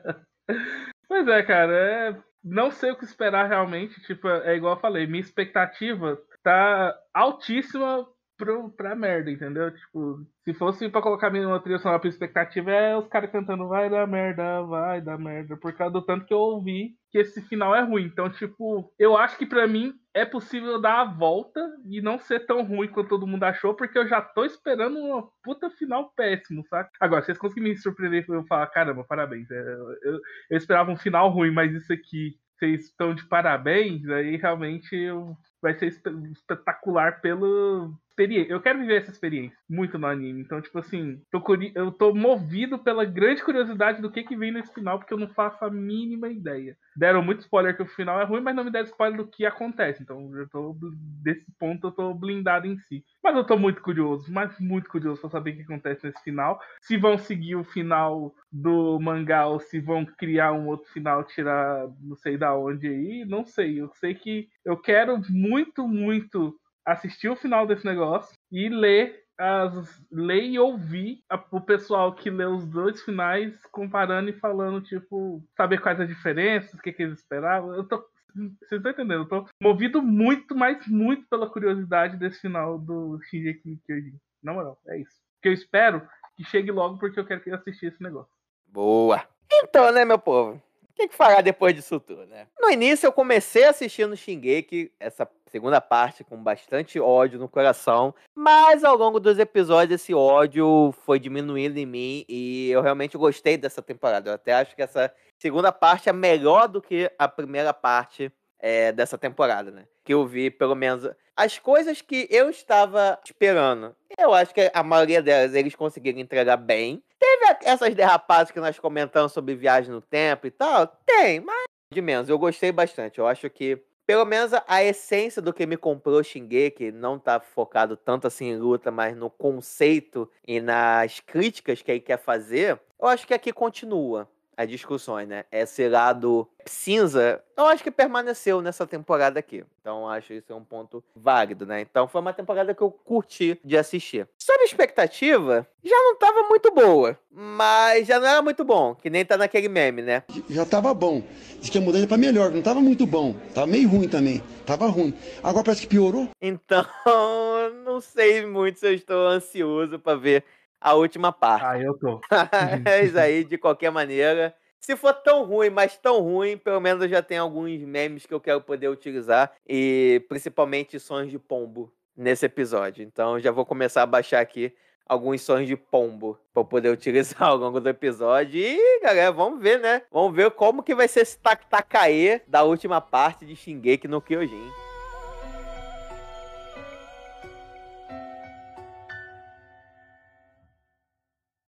Pois é, cara, não sei o que esperar realmente. Tipo, é igual eu falei, minha expectativa tá altíssima pra merda, entendeu? Tipo, se fosse pra colocar uma trilha sonora pra expectativa, é os caras cantando vai dar merda, por causa do tanto que eu ouvi que esse final é ruim. Então, tipo, eu acho que pra mim é possível dar a volta e não ser tão ruim quanto todo mundo achou, porque eu já tô esperando uma puta final péssimo, saca? Agora, se vocês conseguirem me surpreender, eu falar, caramba, parabéns. Eu esperava um final ruim, mas isso aqui, vocês estão de parabéns, aí realmente vai ser espetacular pelo experiência. Eu quero viver essa experiência muito no anime. Então, tipo assim, eu tô movido pela grande curiosidade do que vem nesse final, porque eu não faço a mínima ideia. Deram muito spoiler que o final é ruim, mas não me deram spoiler do que acontece. Então, desse ponto eu tô blindado em si. Mas eu tô muito curioso, mas muito curioso pra saber o que acontece nesse final. Se vão seguir o final do mangá ou se vão criar um outro final, tirar não sei da onde aí, não sei. Eu sei que eu quero muito, muito assistir o final desse negócio e ler e ouvir o pessoal que lê os dois finais comparando e falando, tipo, saber quais as diferenças, o que eles esperavam. Vocês estão entendendo? Eu tô movido muito, mas muito pela curiosidade desse final do Shingeki no Kyojin. Na moral, é isso. Que eu espero que chegue logo porque eu quero assistir esse negócio. Boa! Então, né, meu povo? O que falar depois disso tudo, né? No início eu comecei assistindo Shingeki, essa segunda parte, com bastante ódio no coração, mas ao longo dos episódios esse ódio foi diminuindo em mim e eu realmente gostei dessa temporada. Eu até acho que essa segunda parte é melhor do que a primeira parte dessa temporada, né? Que eu vi, pelo menos, as coisas que eu estava esperando. Eu acho que a maioria delas eles conseguiram entregar bem. Teve essas derrapadas que nós comentamos sobre viagem no tempo e tal? Tem, mas de menos. Eu gostei bastante. Eu acho que, pelo menos, a essência do que me comprou Shingeki não tá focado tanto assim em luta, mas no conceito e nas críticas que ele quer fazer. Eu acho que aqui continua as discussões, né? Esse lado cinza, eu acho que permaneceu nessa temporada aqui. Então, acho isso um ponto válido, né? Então, foi uma temporada que eu curti de assistir. Sobre a expectativa, já não tava muito boa, mas já não era muito bom, que nem tá naquele meme, né? Já tava bom. Diz que ia mudar pra melhor, não tava muito bom. Tava meio ruim também. Tava ruim. Agora parece que piorou. Então, não sei muito se eu estou ansioso pra ver a última parte. Eu tô. É isso aí, de qualquer maneira. Se for tão ruim, mas tão ruim, pelo menos eu já tenho alguns memes que eu quero poder utilizar. E principalmente sons de pombo nesse episódio. Então já vou começar a baixar aqui alguns sons de pombo pra eu poder utilizar ao longo do episódio. E, galera, vamos ver, né? Vamos ver como que vai ser esse Takae da última parte de Shingeki no Kyojin.